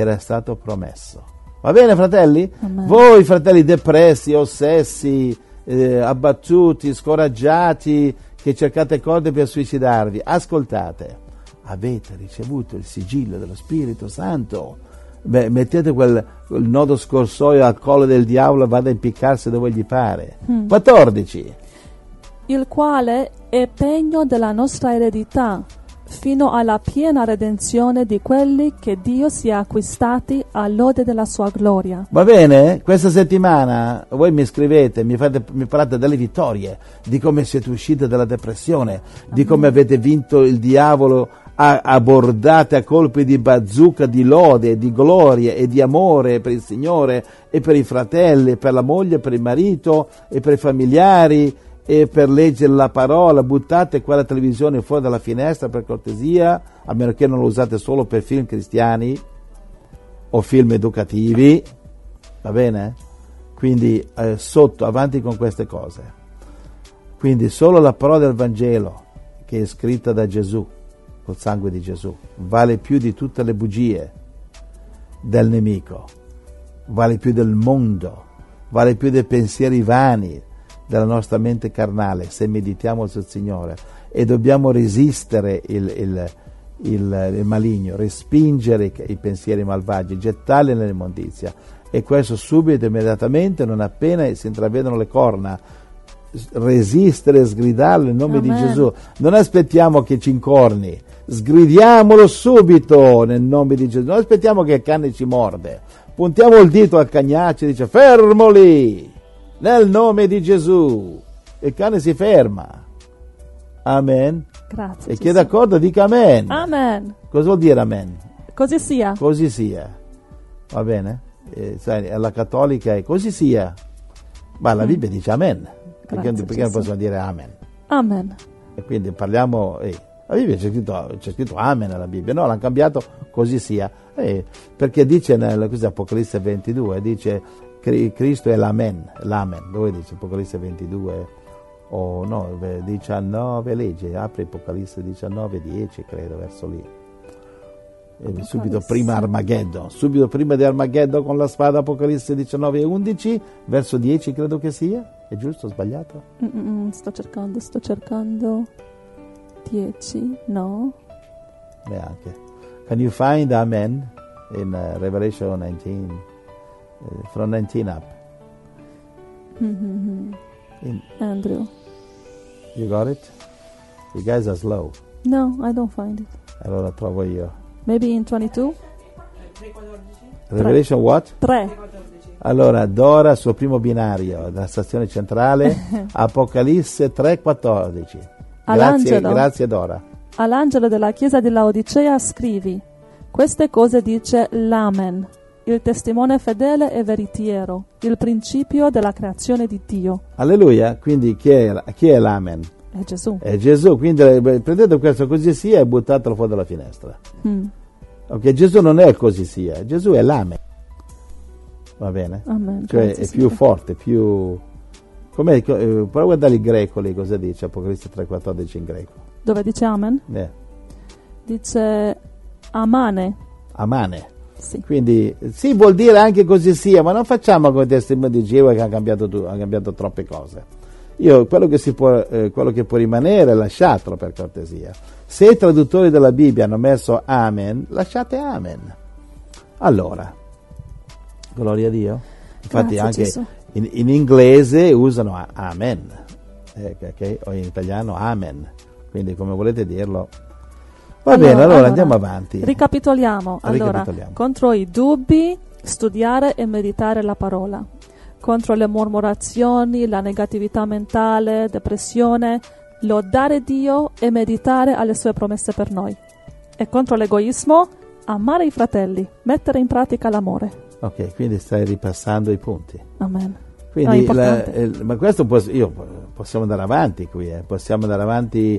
Va bene, fratelli? Amen. Voi, fratelli depressi, ossessi, abbattuti, scoraggiati, che cercate corde per suicidarvi, ascoltate. Avete ricevuto il sigillo dello Spirito Santo. Mettete quel nodo scorsoio al collo del diavolo e vada a impiccarsi dove gli pare. 14. Il quale è pegno della nostra eredità, fino alla piena redenzione di quelli che Dio si è acquistati all'ode della sua gloria. Va bene? Questa settimana voi mi scrivete, mi parlate delle vittorie, di come siete usciti dalla depressione, di come avete vinto il diavolo abbordate a colpi di bazooka, di lode, di gloria e di amore per il Signore e per i fratelli, per la moglie, per il marito e per i familiari, e per leggere la parola. Buttate quella televisione fuori dalla finestra, per cortesia, a meno che non lo usate solo per film cristiani o film educativi, va bene? Quindi avanti con queste cose. Quindi solo la parola del Vangelo, che è scritta da Gesù, col sangue di Gesù, vale più di tutte le bugie del nemico, vale più del mondo, vale più dei pensieri vani della nostra mente carnale, se meditiamo sul Signore. E dobbiamo resistere il maligno, respingere i pensieri malvagi, gettarli nell'immondizia, e questo subito, immediatamente, non appena si intravedono le corna. Resistere e sgridarlo in nome Amen. di Gesù. Non aspettiamo che ci incorni, sgridiamolo subito nel nome di Gesù. Non aspettiamo che il cane ci morde, puntiamo il dito al cagnaccio e dice fermo lì nel nome di Gesù, il cane si ferma. Amen. Grazie. E chi è d'accordo dica amen. Amen. Cosa vuol dire amen? Così sia. Così sia, va bene? Sai, alla cattolica è così sia, ma la Bibbia dice amen. Perché non possiamo dire amen? Amen. E quindi parliamo, la Bibbia c'è scritto amen nella Bibbia, no, l'hanno cambiato così sia, perché dice Apocalisse 22, dice Cristo è l'amen, dove dice Apocalisse 22 o no, 19, legge, apri Apocalisse 19, 10 credo, verso lì. Subito prima Armageddon, subito prima di Armageddon con la spada, Apocalisse 19 e 11, verso 10 credo che sia. È giusto o sbagliato? Sto cercando 10, no? Neanche. Can you find amen in Revelation 19, from 19 up? Andrew. You got it? You guys are slow. No, I don't find it. Allora trovo io. Maybe in 22? Revelation what? 3. Allora, Dora, suo primo binario, dalla stazione centrale, Apocalisse 3,14. Grazie Dora. All'angelo della chiesa di Laodicea scrivi: queste cose dice l'Amen, il testimone fedele e veritiero, il principio della creazione di Dio. Alleluia. Quindi chi è l'Amen? È Gesù. È Gesù. Quindi prendete questo così sia e buttatelo fuori dalla finestra. Ok, Gesù non è così sia, Gesù è l'Amen. Va bene? Amen. Cioè Grazie, è più forte, più... prova a guardare il greco lì, cosa dice Apocalisse 3,14 in greco. Dove dice Amen? Dice Amane. Amane. Sì. Quindi sì, vuol dire anche così sia, ma non facciamo come testimone di Geova che ha cambiato troppe cose. quello che può rimanere, lasciatelo per cortesia. Se i traduttori della Bibbia hanno messo amen, lasciate amen. Allora, gloria a Dio. Infatti Grazie, anche Gesù. in inglese usano amen, okay? O in italiano amen, quindi come volete dirlo. Va bene, allora andiamo avanti. Ricapitoliamo. Allora, contro i dubbi, studiare e meditare la parola. Contro le mormorazioni, la negatività mentale, depressione, lodare Dio e meditare alle sue promesse per noi. E contro l'egoismo, amare i fratelli, mettere in pratica l'amore. Ok, quindi stai ripassando i punti. Amen. Quindi ma questo possiamo andare avanti qui, possiamo andare avanti,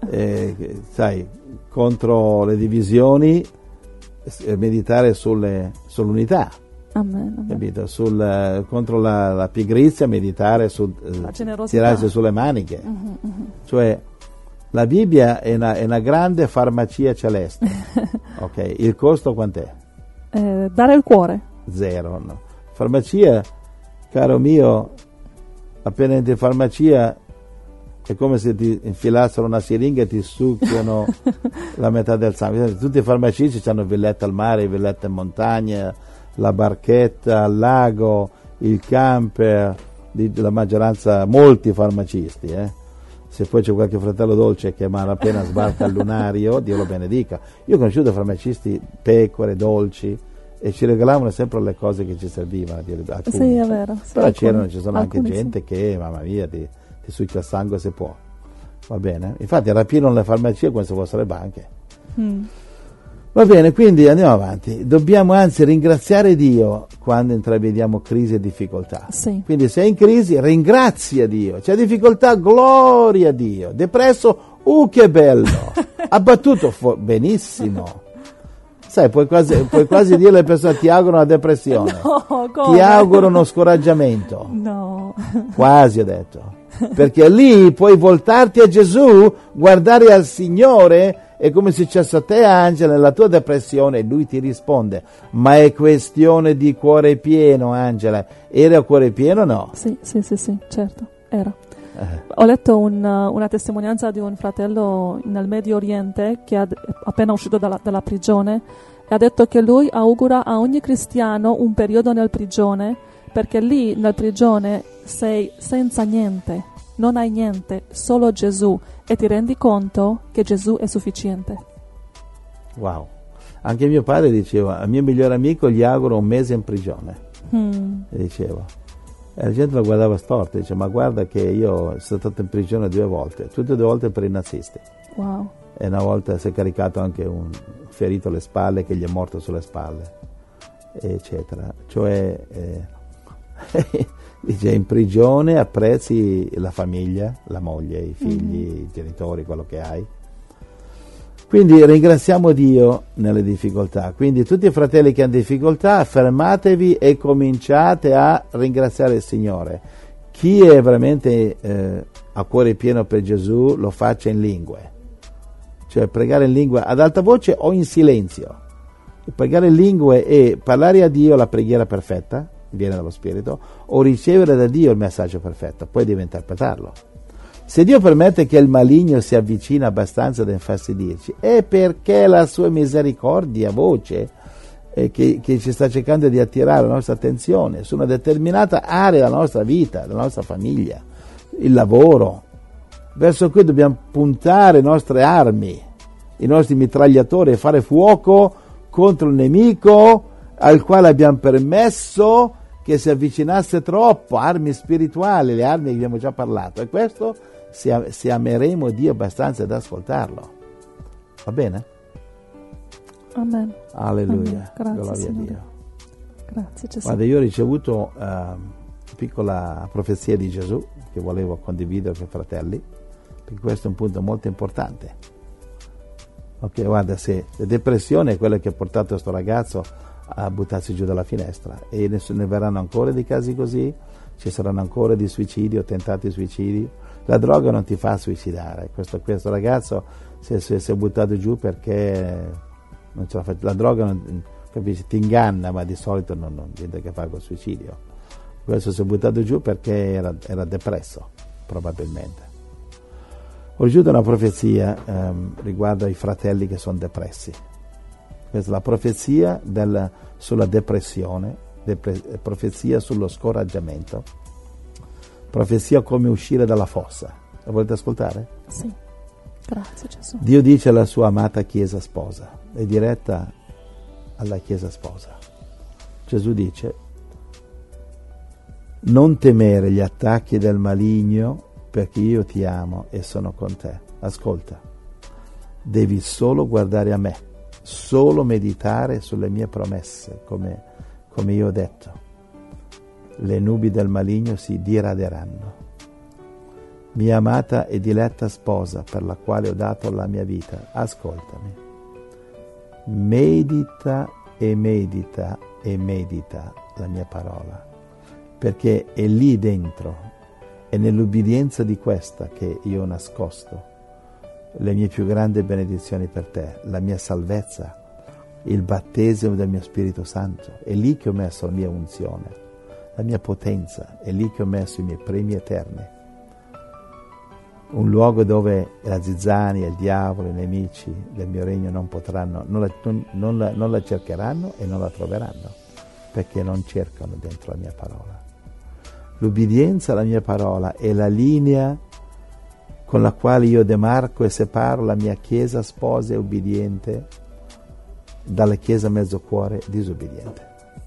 sai, contro le divisioni, meditare sull'unità. Amen. Capito? Contro la pigrizia, meditare la generosità, tirarsi sulle maniche. Cioè la Bibbia è una grande farmacia celeste. Ok, il costo quant'è? Dare il cuore. 0. No. Farmacia, caro mio, appena entri in farmacia è come se ti infilassero una siringa e ti succhiano la metà del sangue. Tutti i farmacisti hanno villette al mare, villette in montagna, la barchetta al lago, il camper, la maggioranza, molti farmacisti. Se poi c'è qualche fratello dolce che appena sbarca al lunario, Dio lo benedica. Io ho conosciuto farmacisti, pecore, dolci, e ci regalavano sempre le cose che ci servivano. Alcuni. Sì, è vero. Sì, però ci sono anche gente che, mamma mia, ti succhia il sangue se può. Va bene? Infatti rapinano le farmacie come se fossero le banche. Va bene, quindi andiamo avanti. Dobbiamo anzi ringraziare Dio quando intravediamo crisi e difficoltà. Sì. Quindi se è in crisi, ringrazia Dio. C'è difficoltà, gloria a Dio. Depresso, che bello. Abbattuto, benissimo. Sai, puoi quasi dire alle persone: ti auguro una depressione, no, come? Ti auguro uno scoraggiamento. No. Quasi ho detto. Perché lì puoi voltarti a Gesù, guardare al Signore, è come se successo a te, Angela, nella tua depressione, e Lui ti risponde. Ma è questione di cuore pieno, Angela. Era cuore pieno o no? Sì, certo, era. Ho letto una testimonianza di un fratello nel Medio Oriente che è appena uscito dalla prigione, e ha detto che lui augura a ogni cristiano un periodo nel prigione, perché lì nel prigione sei senza niente, non hai niente, solo Gesù, e ti rendi conto che Gesù è sufficiente. Wow. Anche mio padre diceva: al mio migliore amico gli auguro un mese in prigione. Diceva. E la gente lo guardava storto, dice: ma guarda che io sono stato in prigione 2 volte, tutte e 2 volte per i nazisti. Wow. E una volta si è caricato anche un ferito alle spalle che gli è morto sulle spalle, eccetera. Cioè, dice, in prigione apprezzi la famiglia, la moglie, i figli, i genitori, quello che hai. Quindi ringraziamo Dio nelle difficoltà. Quindi tutti i fratelli che hanno difficoltà, fermatevi e cominciate a ringraziare il Signore. Chi è veramente a cuore pieno per Gesù lo faccia in lingue, cioè pregare in lingua ad alta voce o in silenzio. Pregare in lingue e parlare a Dio la preghiera perfetta, viene dallo Spirito, o ricevere da Dio il messaggio perfetto, poi devi interpretarlo. Se Dio permette che il maligno si avvicina abbastanza da infastidirci, è perché la sua misericordia voce che ci sta cercando di attirare la nostra attenzione su una determinata area della nostra vita, della nostra famiglia, il lavoro, verso cui dobbiamo puntare le nostre armi, i nostri mitragliatori, e fare fuoco contro il nemico al quale abbiamo permesso che si avvicinasse troppo, armi spirituali, le armi che abbiamo già parlato, e questo se ameremo Dio abbastanza da ascoltarlo. Va bene? Amen. Alleluia. Amen. Grazie, gloria Signore. a Dio. Grazie Gesù. Guarda, io ho ricevuto una piccola profezia di Gesù che volevo condividere con i fratelli, perché questo è un punto molto importante. Ok, guarda, se la depressione è quella che ha portato questo ragazzo a buttarsi giù dalla finestra, e ne verranno ancora di casi così, ci saranno ancora di suicidi o tentati suicidi. La droga non ti fa suicidare. Questo ragazzo si è buttato giù perché non ce la fa. La droga non, capisci, ti inganna, ma di solito non niente a che fare col suicidio. Questo si è buttato giù perché era depresso. probabilmente. Ho ricevuto una profezia riguardo ai fratelli che sono depressi. Questa è la profezia sulla depressione, profezia sullo scoraggiamento, profezia come uscire dalla fossa. La volete ascoltare? Sì, grazie Gesù. Dio dice alla sua amata Chiesa sposa, è diretta alla Chiesa sposa. Gesù dice: non temere gli attacchi del maligno, perché io ti amo e sono con te. Ascolta, devi solo guardare a me, solo meditare sulle mie promesse, come io ho detto. Le nubi del maligno si diraderanno. Mia amata e diletta sposa, per la quale ho dato la mia vita, ascoltami. Medita e medita e medita la mia parola, perché è lì dentro, è nell'ubbidienza di questa che io ho nascosto le mie più grandi benedizioni per te, la mia salvezza, il battesimo del mio Spirito Santo. È lì che ho messo la mia unzione, la mia potenza, è lì che ho messo i miei premi eterni. Un luogo dove la zizzania, il diavolo, i nemici del mio regno non potranno, non la cercheranno e non la troveranno, perché non cercano dentro la mia parola. L'ubbidienza alla mia parola è la linea con la quale io demarco e separo la mia Chiesa sposa e ubbidiente dalla Chiesa mezzo cuore disobbediente.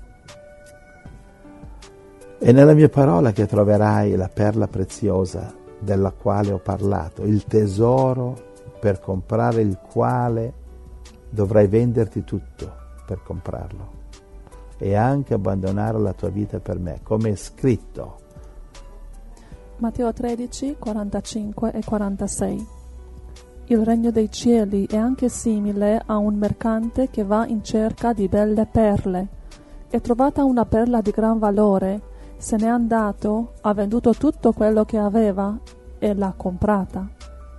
È nella mia parola che troverai la perla preziosa della quale ho parlato, il tesoro per comprare il quale dovrai venderti tutto per comprarlo e anche abbandonare la tua vita per me, come è scritto. Matteo 13, 45 e 46. Il regno dei cieli è anche simile a un mercante che va in cerca di belle perle. E trovata una perla di gran valore, se n'è andato, ha venduto tutto quello che aveva e l'ha comprata.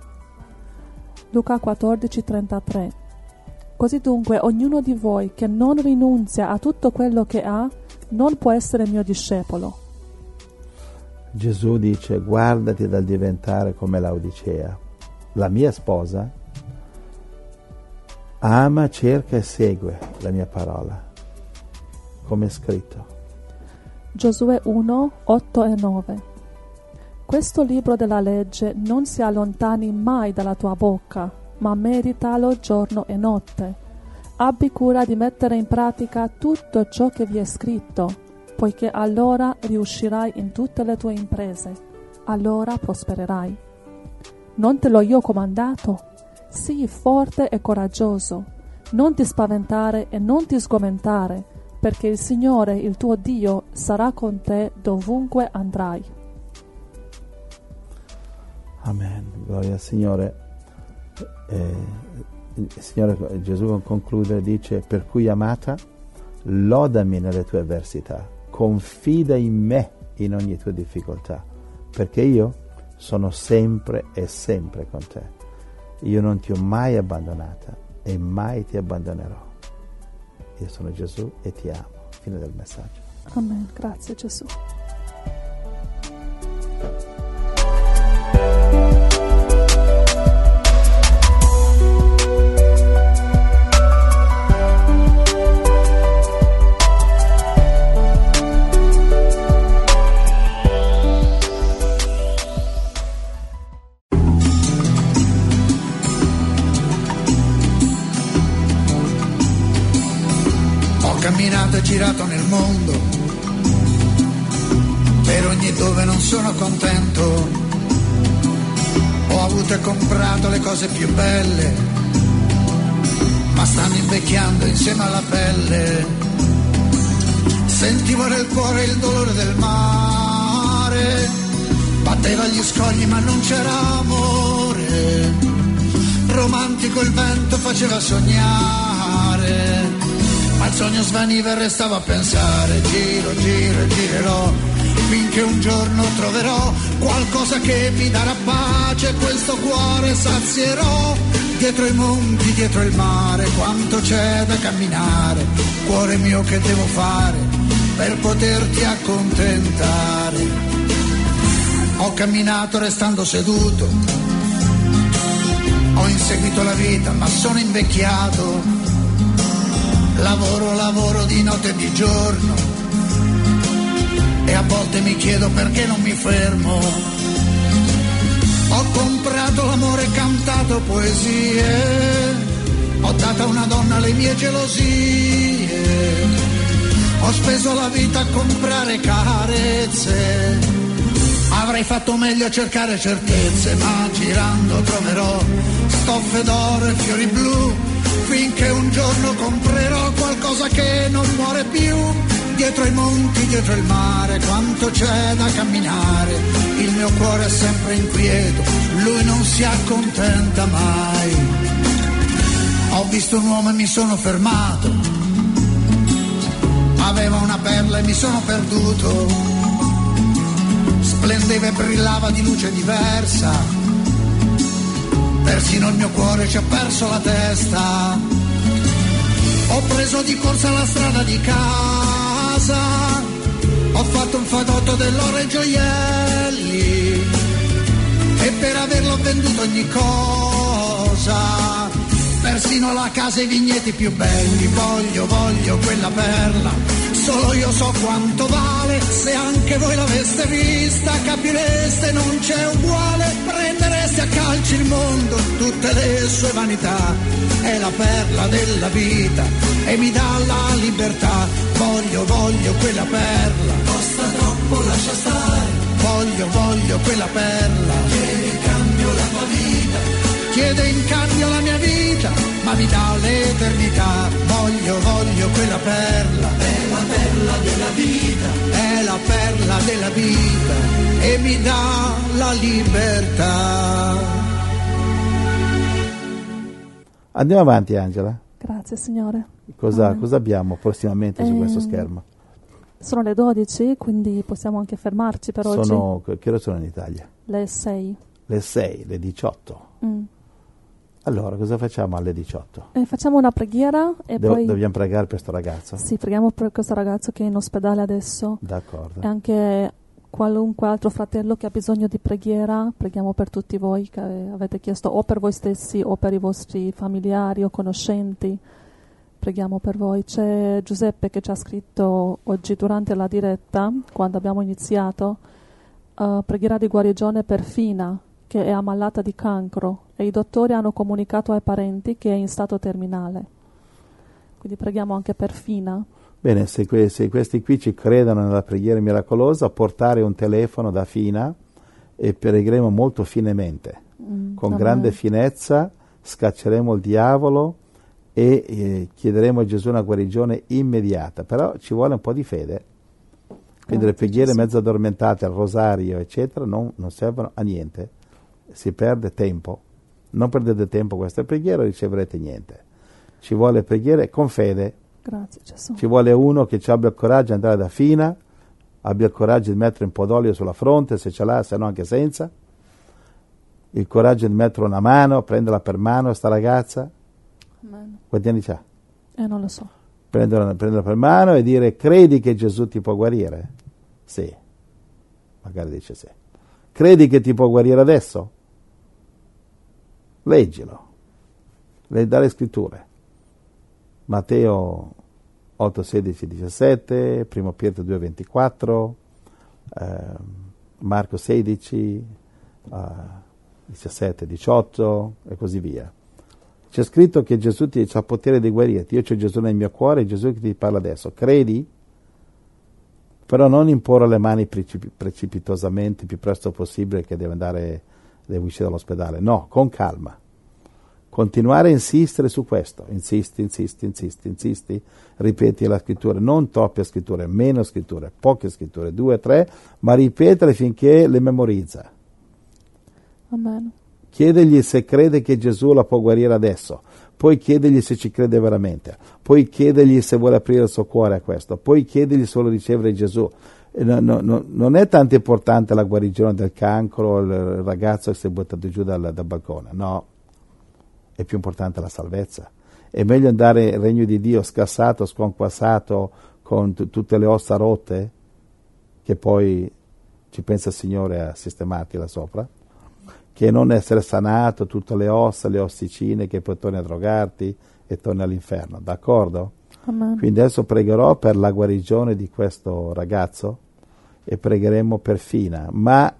Luca 14, 33. Così dunque ognuno di voi che non rinunzia a tutto quello che ha non può essere mio discepolo. Gesù dice: guardati dal diventare come Laodicea. La mia sposa ama, cerca e segue la mia parola, come è scritto. Giosuè 1, 8 e 9. Questo libro della legge non si allontani mai dalla tua bocca, ma meditalo giorno e notte. Abbi cura di mettere in pratica tutto ciò che vi è scritto, poiché allora riuscirai in tutte le tue imprese, allora prospererai. Non te l'ho io comandato? Sii forte e coraggioso, non ti spaventare e non ti sgomentare, perché il Signore, il tuo Dio, sarà con te dovunque andrai. Amen, gloria al Signore. Il Signore Gesù conclude, dice: per cui amata, lodami nelle tue avversità, confida in me in ogni tua difficoltà, perché io sono sempre e sempre con te. Io non ti ho mai abbandonata e mai ti abbandonerò. Io sono Gesù e ti amo. Fine del messaggio. Amen. Grazie Gesù. Girato nel mondo, per ogni dove non sono contento, ho avuto e comprato le cose più belle, ma stanno invecchiando insieme alla pelle. Sentivo nel cuore il dolore del mare, batteva gli scogli ma non c'era amore, romantico il vento faceva sognare, ma il sogno svaniva e restavo a pensare. Giro, giro e girerò, finché un giorno troverò qualcosa che mi darà pace, questo cuore sazierò. Dietro i monti, dietro il mare, quanto c'è da camminare, cuore mio che devo fare per poterti accontentare. Ho camminato restando seduto, ho inseguito la vita ma sono invecchiato, lavoro di notte e di giorno e a volte mi chiedo perché non mi fermo. Ho comprato l'amore, cantato poesie, ho dato a una donna le mie gelosie, ho speso la vita a comprare carezze. Avrei fatto meglio a cercare certezze, ma girando troverò stoffe d'oro e fiori blu, finché un giorno comprerò qualcosa che non muore più. Dietro i monti, dietro il mare, quanto c'è da camminare, il mio cuore è sempre inquieto, lui non si accontenta mai. Ho visto un uomo e mi sono fermato, aveva una perla e mi sono perduto, splendeva e brillava di luce diversa, persino il mio cuore ci ha perso la testa. Ho preso di corsa la strada di casa, ho fatto un fagotto dell'oro e gioielli e per averlo ho venduto ogni cosa, persino la casa e i vigneti più belli. Voglio quella perla, solo io so quanto vale, se anche voi l'aveste vista capireste non c'è uguale, prendereste a calci il mondo, tutte le sue vanità, è la perla della vita e mi dà la libertà. Voglio quella perla, costa troppo, lascia stare. Voglio quella perla, chiede in cambio la tua vita, chiede in cambio la mia vita, ma mi dà l'eternità. Voglio quella perla, è la perla della vita, è la perla della vita e mi dà la libertà. Andiamo avanti, Angela. Grazie, Signore. Cosa abbiamo prossimamente su questo schermo? Sono le 12, quindi possiamo anche fermarci per oggi. Che ore sono in Italia? Le 6. Le 6, le 18. Allora, cosa facciamo alle 18? Facciamo una preghiera e poi... Dobbiamo pregare per questo ragazzo? Sì, preghiamo per questo ragazzo che è in ospedale adesso. D'accordo. E anche qualunque altro fratello che ha bisogno di preghiera. Preghiamo per tutti voi che avete chiesto, o per voi stessi o per i vostri familiari o conoscenti. Preghiamo per voi. C'è Giuseppe che ci ha scritto oggi durante la diretta, quando abbiamo iniziato, preghiera di guarigione per Fina, che è ammalata di cancro e i dottori hanno comunicato ai parenti che è in stato terminale. Quindi preghiamo anche per Fina. Bene, se questi qui ci credono nella preghiera miracolosa, portare un telefono da Fina e pregheremo molto finemente, con grande finezza, scacceremo il diavolo e chiederemo a Gesù una guarigione immediata, però ci vuole un po' di fede. Quindi le preghiere mezzo addormentate al rosario eccetera non servono a niente, si perde tempo. Non perdete tempo a questa preghiera, riceverete niente. Ci vuole preghiere con fede. Grazie, Gesù. Ci vuole uno che ci abbia il coraggio di andare da Fina, abbia il coraggio di mettere un po' d'olio sulla fronte, se ce l'ha, se no anche senza, il coraggio di mettere una mano, prenderla per mano sta ragazza. Amen. Quanti anni c'ha? Non lo so. Prenderla per mano e dire: credi che Gesù ti può guarire? Sì. Magari dice sì. Credi che ti può guarire adesso? Leggilo. Dalle scritture. Matteo 8, 16, 17, 1 Pietro 2, 24, Marco 16, 17, 18 e così via. C'è scritto che Gesù ha potere di guarirti. Io c'ho Gesù nel mio cuore, è Gesù che ti parla adesso. Credi? Però non imporre le mani precipitosamente, più presto possibile, che deve uscire dall'ospedale. No, con calma. Continuare a insistere su questo. Insisti, ripeti la scrittura, non troppe scritture, meno scritture, poche scritture, 2, 3, ma ripetere finché le memorizza. Amen. Chiedegli se crede che Gesù la può guarire adesso, poi chiedegli se ci crede veramente, poi chiedegli se vuole aprire il suo cuore a questo, poi chiedegli se vuole ricevere Gesù. Non è tanto importante la guarigione del cancro, il ragazzo che si è buttato giù dal balcone, no, è più importante la salvezza. È meglio andare nel regno di Dio scassato, sconquassato, con tutte le ossa rotte, che poi ci pensa il Signore a sistemarti là sopra, che non essere sanato tutte le ossa, le ossicine, che poi torni a drogarti e torni all'inferno, d'accordo? Amen. Quindi adesso pregherò per la guarigione di questo ragazzo e pregheremo per Fina, ma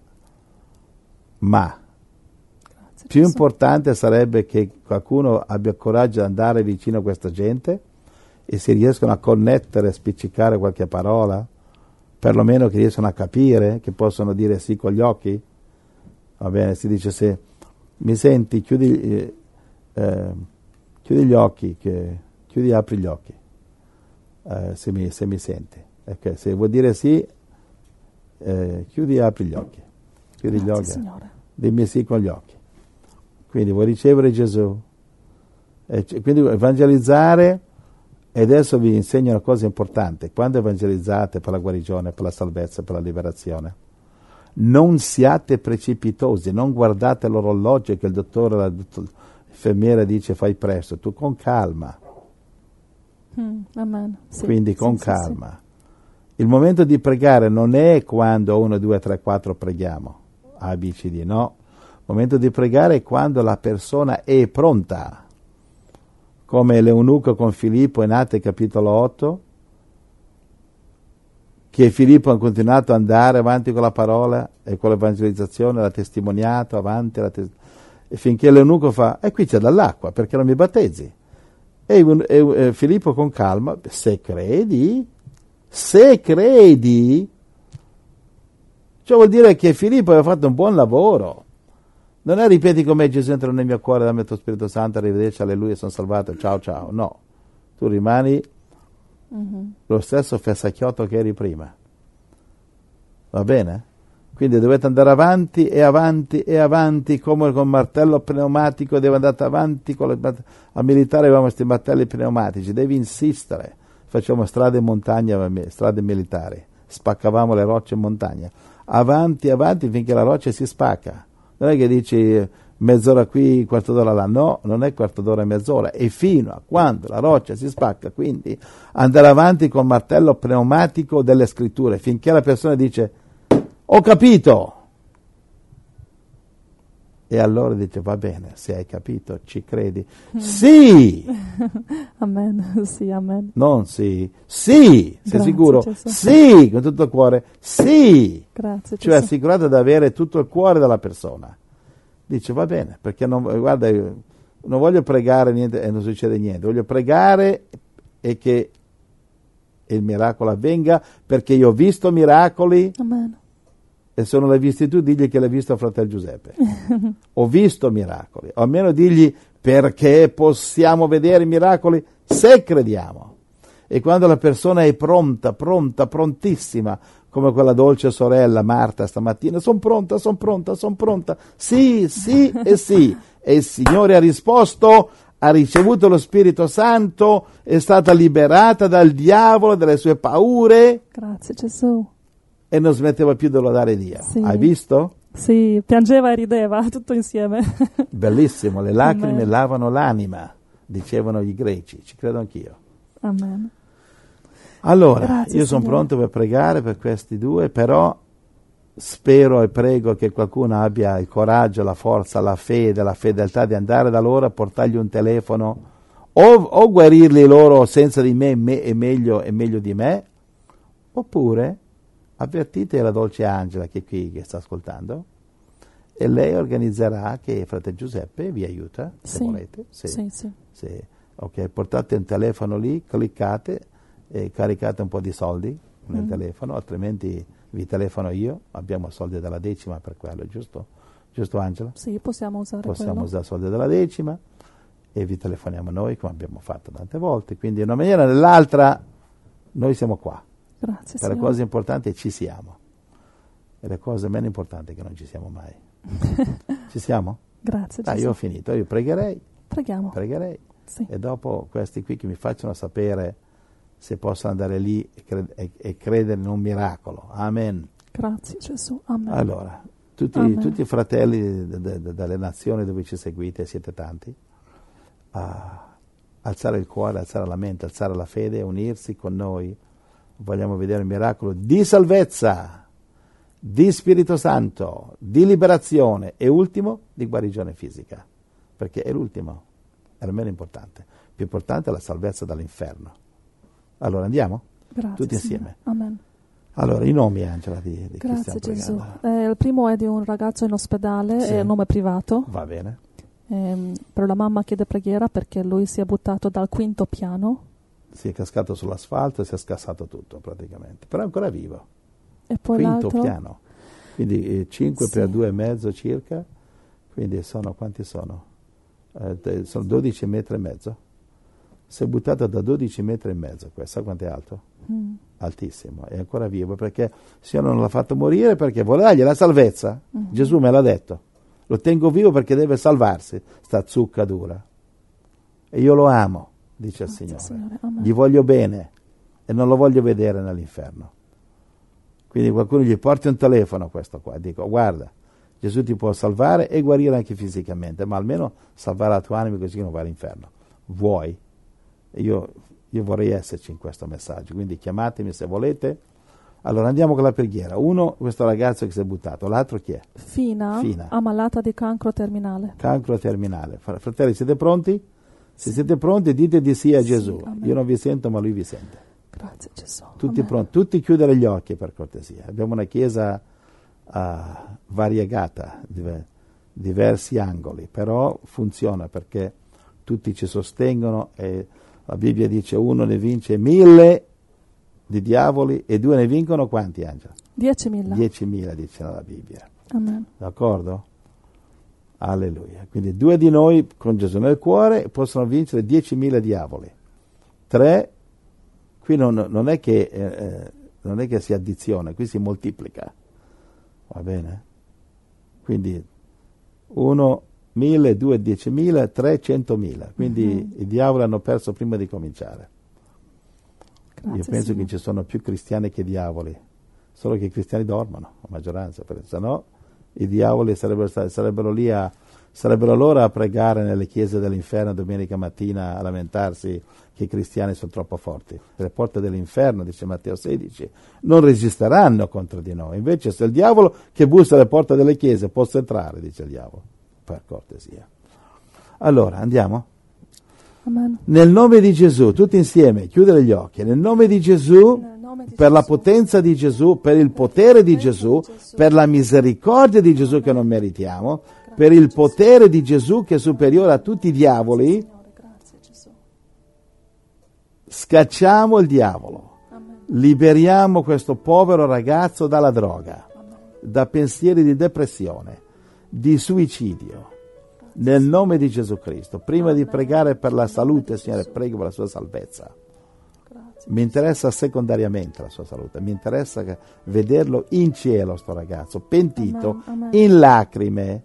Grazie, più Gesù. importante sarebbe che qualcuno abbia coraggio di andare vicino a questa gente e si riescono a connettere, a spiccicare qualche parola, perlomeno che riescono a capire, che possono dire sì con gli occhi. Va bene, si dice: se mi senti, chiudi gli occhi, chiudi e apri gli occhi, se mi senti. Okay, se vuol dire sì, chiudi e apri gli occhi. Chiudi gli occhi. Grazie, Signore. Dimmi sì con gli occhi. Quindi vuoi ricevere Gesù? Quindi evangelizzare, e adesso vi insegno una cosa importante: quando evangelizzate per la guarigione, per la salvezza, per la liberazione, non siate precipitosi, non guardate l'orologio che il dottore, l'infermiera dice fai presto, tu con calma. Amen. Sì, Quindi con sì, calma. Sì. Il momento di pregare non è quando 1, 2, 3, 4 preghiamo, A, B, C, D, no. Il momento di pregare è quando la persona è pronta, come l'eunuco con Filippo in Atti capitolo 8, che Filippo ha continuato ad andare avanti con la parola e con l'evangelizzazione, l'ha testimoniato avanti, e finché l'eunuco fa: qui c'è dall'acqua, perché non mi battezzi? E Filippo con calma: se credi, cioè vuol dire che Filippo aveva fatto un buon lavoro. Non è ripeti con me: Gesù entra nel mio cuore, dammi il tuo Spirito Santo, arrivederci, alleluia, sono salvato, ciao ciao. No, tu rimani lo stesso fessacchiotto che eri prima. Va bene? Quindi dovete andare avanti e avanti e avanti, come con martello pneumatico, devi andare avanti. A militare avevamo questi martelli pneumatici, devi insistere. Facciamo strade in montagna, strade militari, spaccavamo le rocce in montagna. Avanti, avanti finché la roccia si spacca. Non è che dici mezz'ora qui, quarto d'ora là, no, non è quarto d'ora e mezz'ora, è fino a quando la roccia si spacca. Quindi andare avanti col martello pneumatico delle scritture, finché la persona dice: ho capito. E allora dice: va bene, se hai capito, ci credi? Sì! Amen. Sì, amen. Non sì. Sì! Sei Grazie, sicuro? Gesù. Sì! Con tutto il cuore? Sì! Grazie, Cioè Gesù. assicurato ad avere tutto il cuore della persona. Dice: va bene, perché guarda, io non voglio pregare niente e non succede niente. Voglio pregare e che il miracolo avvenga, perché io ho visto miracoli. Amen. E se non l'hai visto tu, digli che l'hai visto a fratello Giuseppe. Ho visto miracoli. O almeno digli: perché possiamo vedere i miracoli se crediamo. E quando la persona è pronta, prontissima, come quella dolce sorella Marta stamattina: sono pronta. Sì, sì e sì. E il Signore ha risposto, ha ricevuto lo Spirito Santo, è stata liberata dal diavolo, dalle sue paure. Grazie, Gesù. E non smetteva più di lodare Dio. Sì. Hai visto? Sì, piangeva e rideva, tutto insieme. Bellissimo, le lacrime Amen. lavano l'anima, dicevano i greci, ci credo anch'io. Amen. Allora, Grazie, io sono Signore. pronto per pregare per questi due, però spero e prego che qualcuno abbia il coraggio, la forza, la fede, la fedeltà di andare da loro, portargli un telefono, o guarirli loro senza di me è meglio di me, oppure avvertite la dolce Angela che è qui, che sta ascoltando, e lei organizzerà che fratello Giuseppe vi aiuta, se Sì. volete. Sì. Ok, portate un telefono lì, cliccate e caricate un po' di soldi nel telefono, altrimenti vi telefono io, abbiamo soldi della decima per quello, giusto? Giusto Angela? Sì, possiamo usare Possiamo quello. usare soldi della decima e vi telefoniamo noi, come abbiamo fatto tante volte. Quindi in una maniera o nell'altra noi siamo qua. Grazie, Per le Signore. cose importanti ci siamo. E le cose meno importanti che non ci siamo mai. Ci siamo? Grazie, Dai, Gesù. io ho finito. Io pregherei Preghiamo. e dopo questi qui che mi facciano sapere se posso andare lì e credere in un miracolo. Amen. Grazie, Gesù. Amen. Allora, Amen. tutti i fratelli dalle nazioni dove ci seguite, siete tanti, alzare il cuore, alzare la mente, alzare la fede, unirsi con noi. Vogliamo vedere il miracolo di salvezza di Spirito Santo, di liberazione e ultimo di guarigione fisica, perché è l'ultimo, è la meno importante. Più importante è la salvezza dall'inferno. Allora andiamo? Grazie, tutti insieme. Signore. Amen. Allora, i nomi, Angela, di chi Grazie stiamo Gesù. pregando? Il primo è di un ragazzo in ospedale, Sì. è il nome privato. Va bene. Però la mamma chiede preghiera perché lui si è buttato dal 5º piano. Si è cascato sull'asfalto e si è scassato tutto praticamente, però è ancora vivo. E poi 5º l'altro, piano, quindi 5 Sì. per 2,5 circa, quindi sono, quanti sono? Sono 12 metri e mezzo. Si è buttato da 12 metri e mezzo, sa quanto è alto? Altissimo, è ancora vivo perché il Signore non l'ha fatto morire perché vuole dargli la salvezza. Gesù me l'ha detto, lo tengo vivo perché deve salvarsi, sta zucca dura. E io lo amo, dice il Grazie, Signore. Signore. Amen. Gli voglio bene e non lo voglio vedere nell'inferno. Quindi qualcuno gli porti un telefono a questo qua, dico guarda, Gesù ti può salvare e guarire anche fisicamente, ma almeno salvare la tua anima così non vai all'inferno. Vuoi? Io vorrei esserci in questo messaggio, quindi chiamatemi se volete. Allora andiamo con la preghiera. Uno, questo ragazzo che si è buttato, l'altro chi è? Fina, Fina. ammalata di cancro terminale. Cancro terminale. Fratelli, siete pronti? Se siete pronti dite di sì a Gesù. Amen. Io non vi sento ma lui vi sente. Grazie Gesù. Tutti Amen. pronti? Tutti chiudere gli occhi per cortesia. Abbiamo una chiesa variegata, diversi angoli, però funziona perché tutti ci sostengono e la Bibbia dice 1 ne vince 1000 di diavoli e 2 ne vincono quanti, Angela? 10.000. 10.000 dice la Bibbia. Amen. D'accordo? Alleluia. Quindi 2 di noi con Gesù nel cuore possono vincere 10.000 diavoli. 3, qui non è che si addiziona, qui si moltiplica. Va bene? Quindi 1, 1.000, 2, 10.000, 3, 100.000. Quindi i diavoli hanno perso prima di cominciare. Grazie, Io penso Signore. che ci sono più cristiani che diavoli, solo che i cristiani dormono, la maggioranza, se no i diavoli sarebbero loro a pregare nelle chiese dell'inferno domenica mattina a lamentarsi che i cristiani sono troppo forti. Le porte dell'inferno, dice Matteo 16, non resisteranno contro di noi. Invece se il diavolo che bussa alle porte delle chiese possa entrare, dice il diavolo, per cortesia. Allora, andiamo? Amen. Nel nome di Gesù, tutti insieme, chiudere gli occhi, nel nome di Gesù, Nel nome di per la Gesù. potenza di Gesù, per il potere di Gesù, per la misericordia di Gesù che non meritiamo, per il potere di Gesù che è superiore a tutti i diavoli, Signore, grazie Gesù. scacciamo il diavolo, Amen. liberiamo questo povero ragazzo dalla droga, da pensieri di depressione, di suicidio. Nel nome di Gesù Cristo, prima di pregare per la salute, Signore, prego per la sua salvezza. Grazie. Mi interessa secondariamente la sua salute, mi interessa vederlo in cielo, sto ragazzo, pentito, Amen, amen. in lacrime,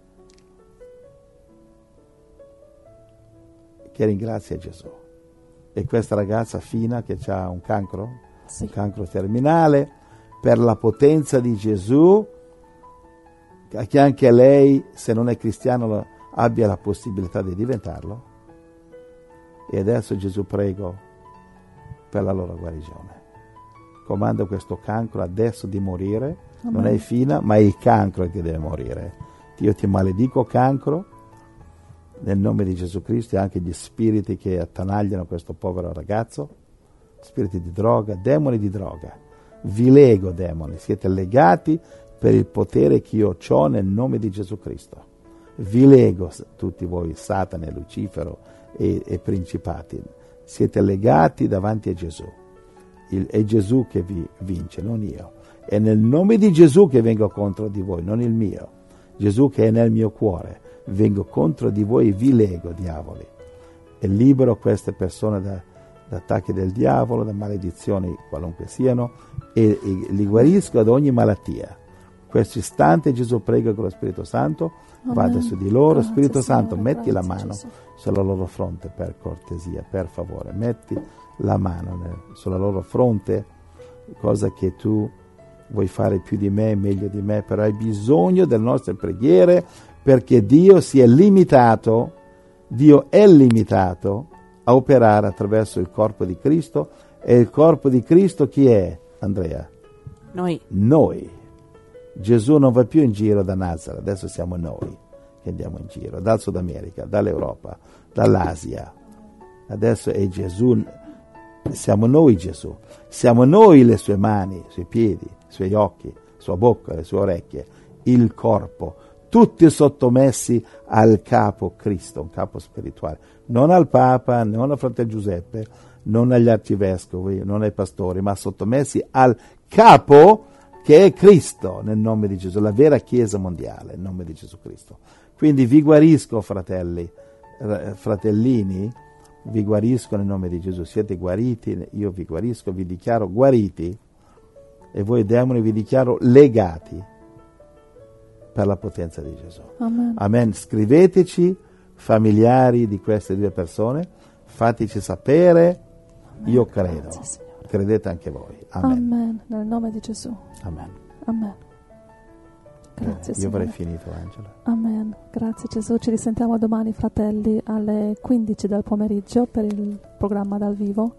che ringrazia Gesù. E questa ragazza Fina che ha un cancro, Sì. un cancro terminale, per la potenza di Gesù, che anche lei, se non è cristiano, abbia la possibilità di diventarlo. E adesso Gesù prego per la loro guarigione. Comando questo cancro adesso di morire. Amen. Non è Fina, ma è il cancro che deve morire. Io ti maledico cancro nel nome di Gesù Cristo, e anche gli spiriti che attanagliano questo povero ragazzo, spiriti di droga, demoni di droga. Vi lego, demoni, siete legati per il potere che io ho nel nome di Gesù Cristo. Vi lego, tutti voi, Satana e Lucifero e principati, siete legati davanti a Gesù. È Gesù che vi vince, non io. È nel nome di Gesù che vengo contro di voi, non il mio. Gesù che è nel mio cuore, vengo contro di voi e vi lego, diavoli. E libero queste persone da attacchi del diavolo, da maledizioni qualunque siano, e li guarisco da ogni malattia. Questo istante Gesù prega con lo Spirito Santo, vada su di loro. Grazie, Spirito Santo, Signore, metti la grazie, mano Gesù. sulla loro fronte per cortesia, per favore, metti la mano sulla loro fronte, cosa che tu vuoi fare più di me, meglio di me, però hai bisogno delle nostre preghiere, perché Dio è limitato a operare attraverso il corpo di Cristo. E il corpo di Cristo chi è, Andrea? Noi. Noi. Gesù non va più in giro da Nazareth, adesso siamo noi che andiamo in giro, dal Sud America, dall'Europa, dall'Asia. Adesso è Gesù, siamo noi Gesù, siamo noi le sue mani, i suoi piedi, i suoi occhi, la sua bocca, le sue orecchie, il corpo, tutti sottomessi al capo Cristo, un capo spirituale, non al Papa, non al fratello Giuseppe, non agli arcivescovi, non ai pastori, ma sottomessi al capo che è Cristo, nel nome di Gesù, la vera Chiesa mondiale, nel nome di Gesù Cristo. Quindi vi guarisco, fratelli, fratellini, vi guarisco nel nome di Gesù, siete guariti, io vi guarisco, vi dichiaro guariti, e voi demoni vi dichiaro legati per la potenza di Gesù. Amen. Amen. Scriveteci, familiari di queste due persone, fateci sapere. Amen. Io credo. Grazie, Signore. Credete anche voi. Amen. Amen. Nel nome di Gesù. Amen. Amen. Grazie, Io Signore. avrei finito, Angela. Amen. Grazie Gesù. Ci risentiamo domani, fratelli, alle 15 del pomeriggio per il programma dal vivo.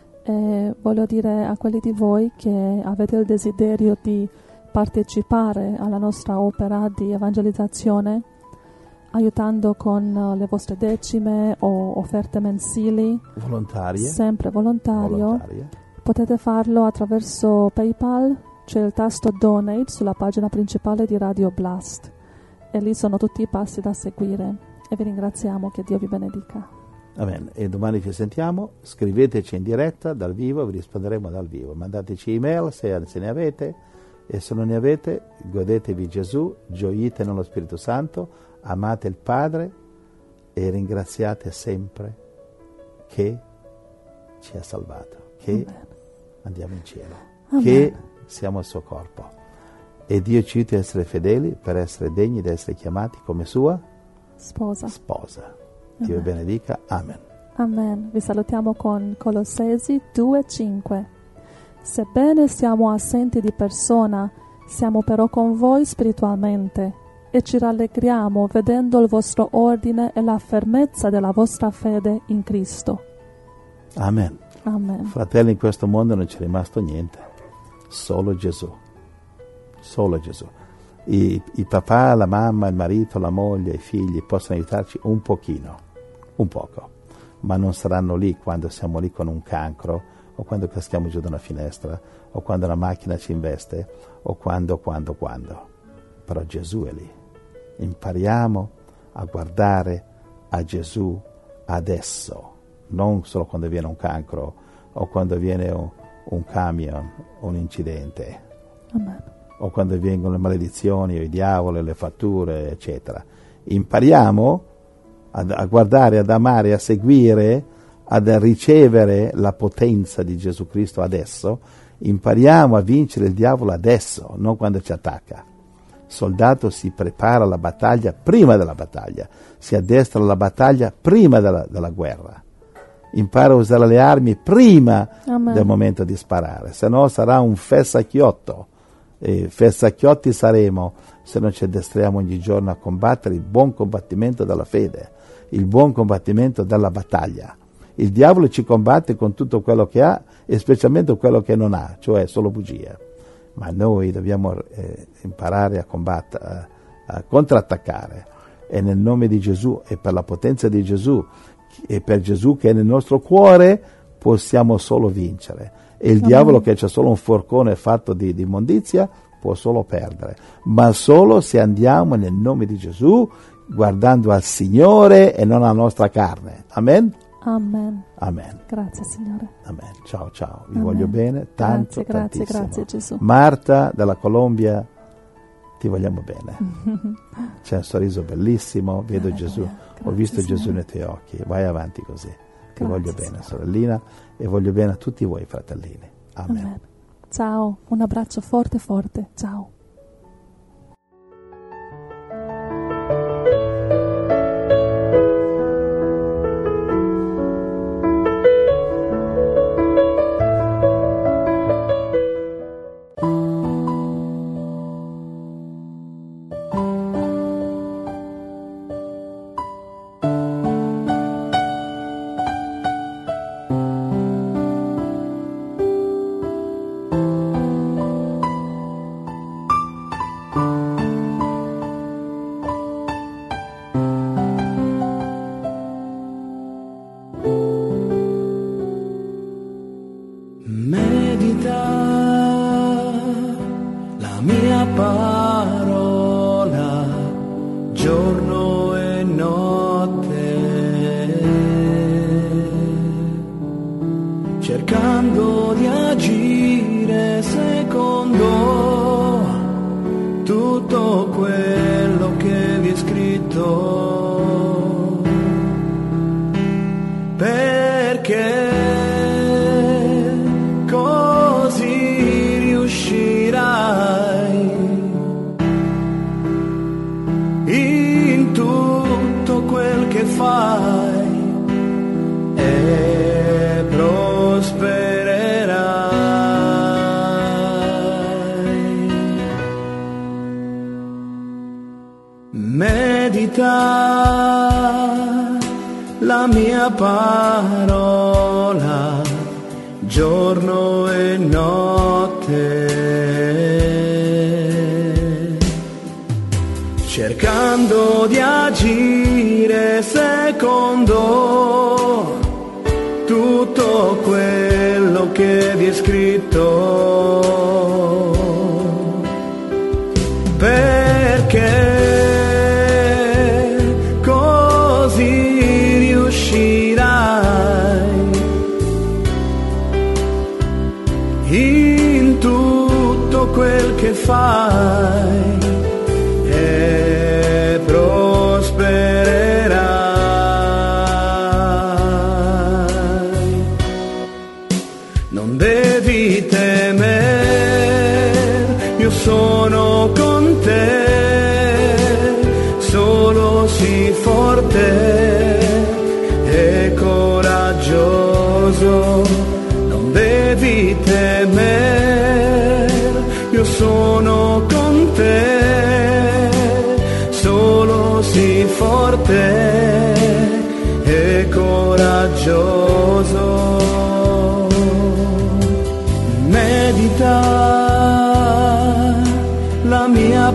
E voglio dire a quelli di voi che avete il desiderio di partecipare alla nostra opera di evangelizzazione, aiutando con le vostre decime o offerte mensili, Volontarie. sempre volontario, Volontarie. potete farlo attraverso PayPal. C'è il tasto Donate sulla pagina principale di Radio Blast e lì sono tutti i passi da seguire, e vi ringraziamo. Che Dio vi benedica. Amen. E domani ci sentiamo, scriveteci in diretta dal vivo, vi risponderemo dal vivo. Mandateci email se ne avete, e se non ne avete, godetevi Gesù, gioite nello Spirito Santo, amate il Padre e ringraziate sempre che ci ha salvato, che Amen. andiamo in cielo, Amen. che siamo il suo corpo. E Dio ci aiuti a essere fedeli per essere degni di essere chiamati come sua Sposa. sposa. Dio vi Amen. benedica. Amen. Amen. Vi salutiamo con Colossesi 2:5. Sebbene siamo assenti di persona, siamo però con voi spiritualmente e ci rallegriamo vedendo il vostro ordine e la fermezza della vostra fede in Cristo. Amen. Amen. Fratelli, in questo mondo non c'è rimasto niente, solo Gesù. Solo Gesù. I papà, la mamma, il marito, la moglie, i figli possono aiutarci un pochino, un poco, ma non saranno lì quando siamo lì con un cancro, o quando caschiamo giù da una finestra, o quando la macchina ci investe, o quando. Però Gesù è lì. Impariamo a guardare a Gesù adesso, non solo quando viene un cancro o quando viene un camion, un incidente, Amen. o quando vengono le maledizioni, o i diavoli, le fatture, eccetera. Impariamo a guardare, ad amare, a seguire, ad ricevere la potenza di Gesù Cristo adesso. Impariamo a vincere il diavolo adesso, non quando ci attacca. Il soldato si prepara alla battaglia prima della battaglia, si addestra alla battaglia prima della guerra. Impara a usare le armi prima Amen. del momento di sparare, se no sarà un fessacchiotto. E fessacchiotti saremo se non ci addestriamo ogni giorno a combattere il buon combattimento della fede, il buon combattimento della battaglia. Il diavolo ci combatte con tutto quello che ha e specialmente quello che non ha, cioè solo bugie. Ma noi dobbiamo imparare a combattere, a contrattaccare, e nel nome di Gesù e per la potenza di Gesù e per Gesù che è nel nostro cuore possiamo solo vincere. E il diavolo, che c'è solo un forcone fatto di immondizia, può solo perdere, ma solo se andiamo nel nome di Gesù, guardando al Signore e non alla nostra carne. Amen? Amen. Amen. Grazie Signore. Amen. Ciao, ciao. Vi Amen. voglio bene, tanto, Grazie, tantissimo. grazie Gesù. Marta dalla Colombia, ti vogliamo bene. C'è un sorriso bellissimo, vedo Alleluia. Gesù, ho Grazie, visto Gesù Signore. nei tuoi occhi. Vai avanti così. Ti Grazie, voglio bene, Signore. sorellina, e voglio bene a tutti voi, fratellini. Amen. Amen. Ciao, un abbraccio forte forte. Ciao. giorno e notte, cercando di agire secondo tutto quello che vi è scritto, perché così riuscirai in tutto quel che fai e prospererai. Medita la mia parola giorno e notte, cercando di agire secondo tutto quello che vi è scritto, perché così riuscirai in tutto quel che fai e prospererai. Non devi temere, io sono con te, solo sii forte e coraggioso. Non devi temere, io sono con te, solo sii forte e coraggioso. Medita la mia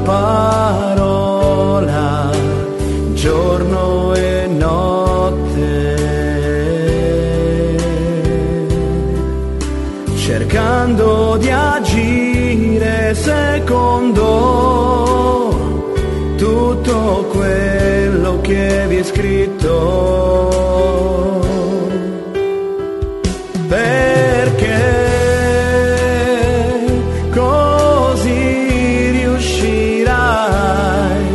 parola giorno e notte, cercando di agire secondo tutto quello che vi è scritto, perché così riuscirai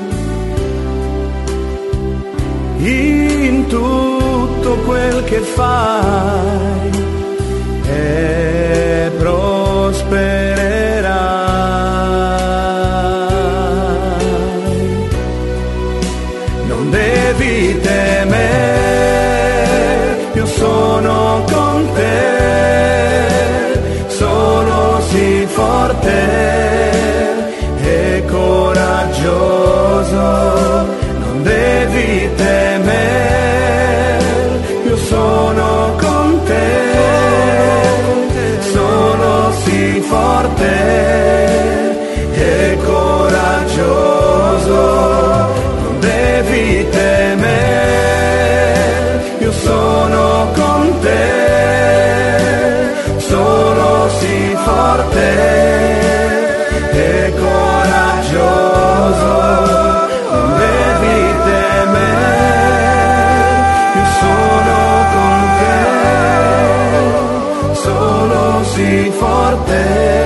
in tutto quel che fai e prospererai. Non devi temere, io sono con te, solo sii forte e coraggioso. Non devi temere, io sono con te, solo sii forte e coraggioso. Non devi temere, io sono con te, solo sii forte e coraggioso. Non devi temere, io sono con te, solo sii forte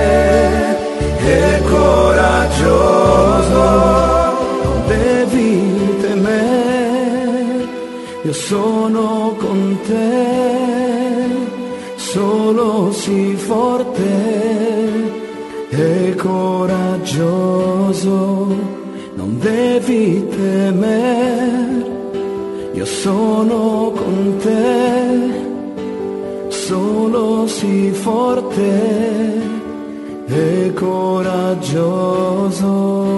e coraggioso. Non devi temere, io sono con te, solo sii forte e coraggioso. Non devi temere, io sono con te, solo sii forte e coraggioso.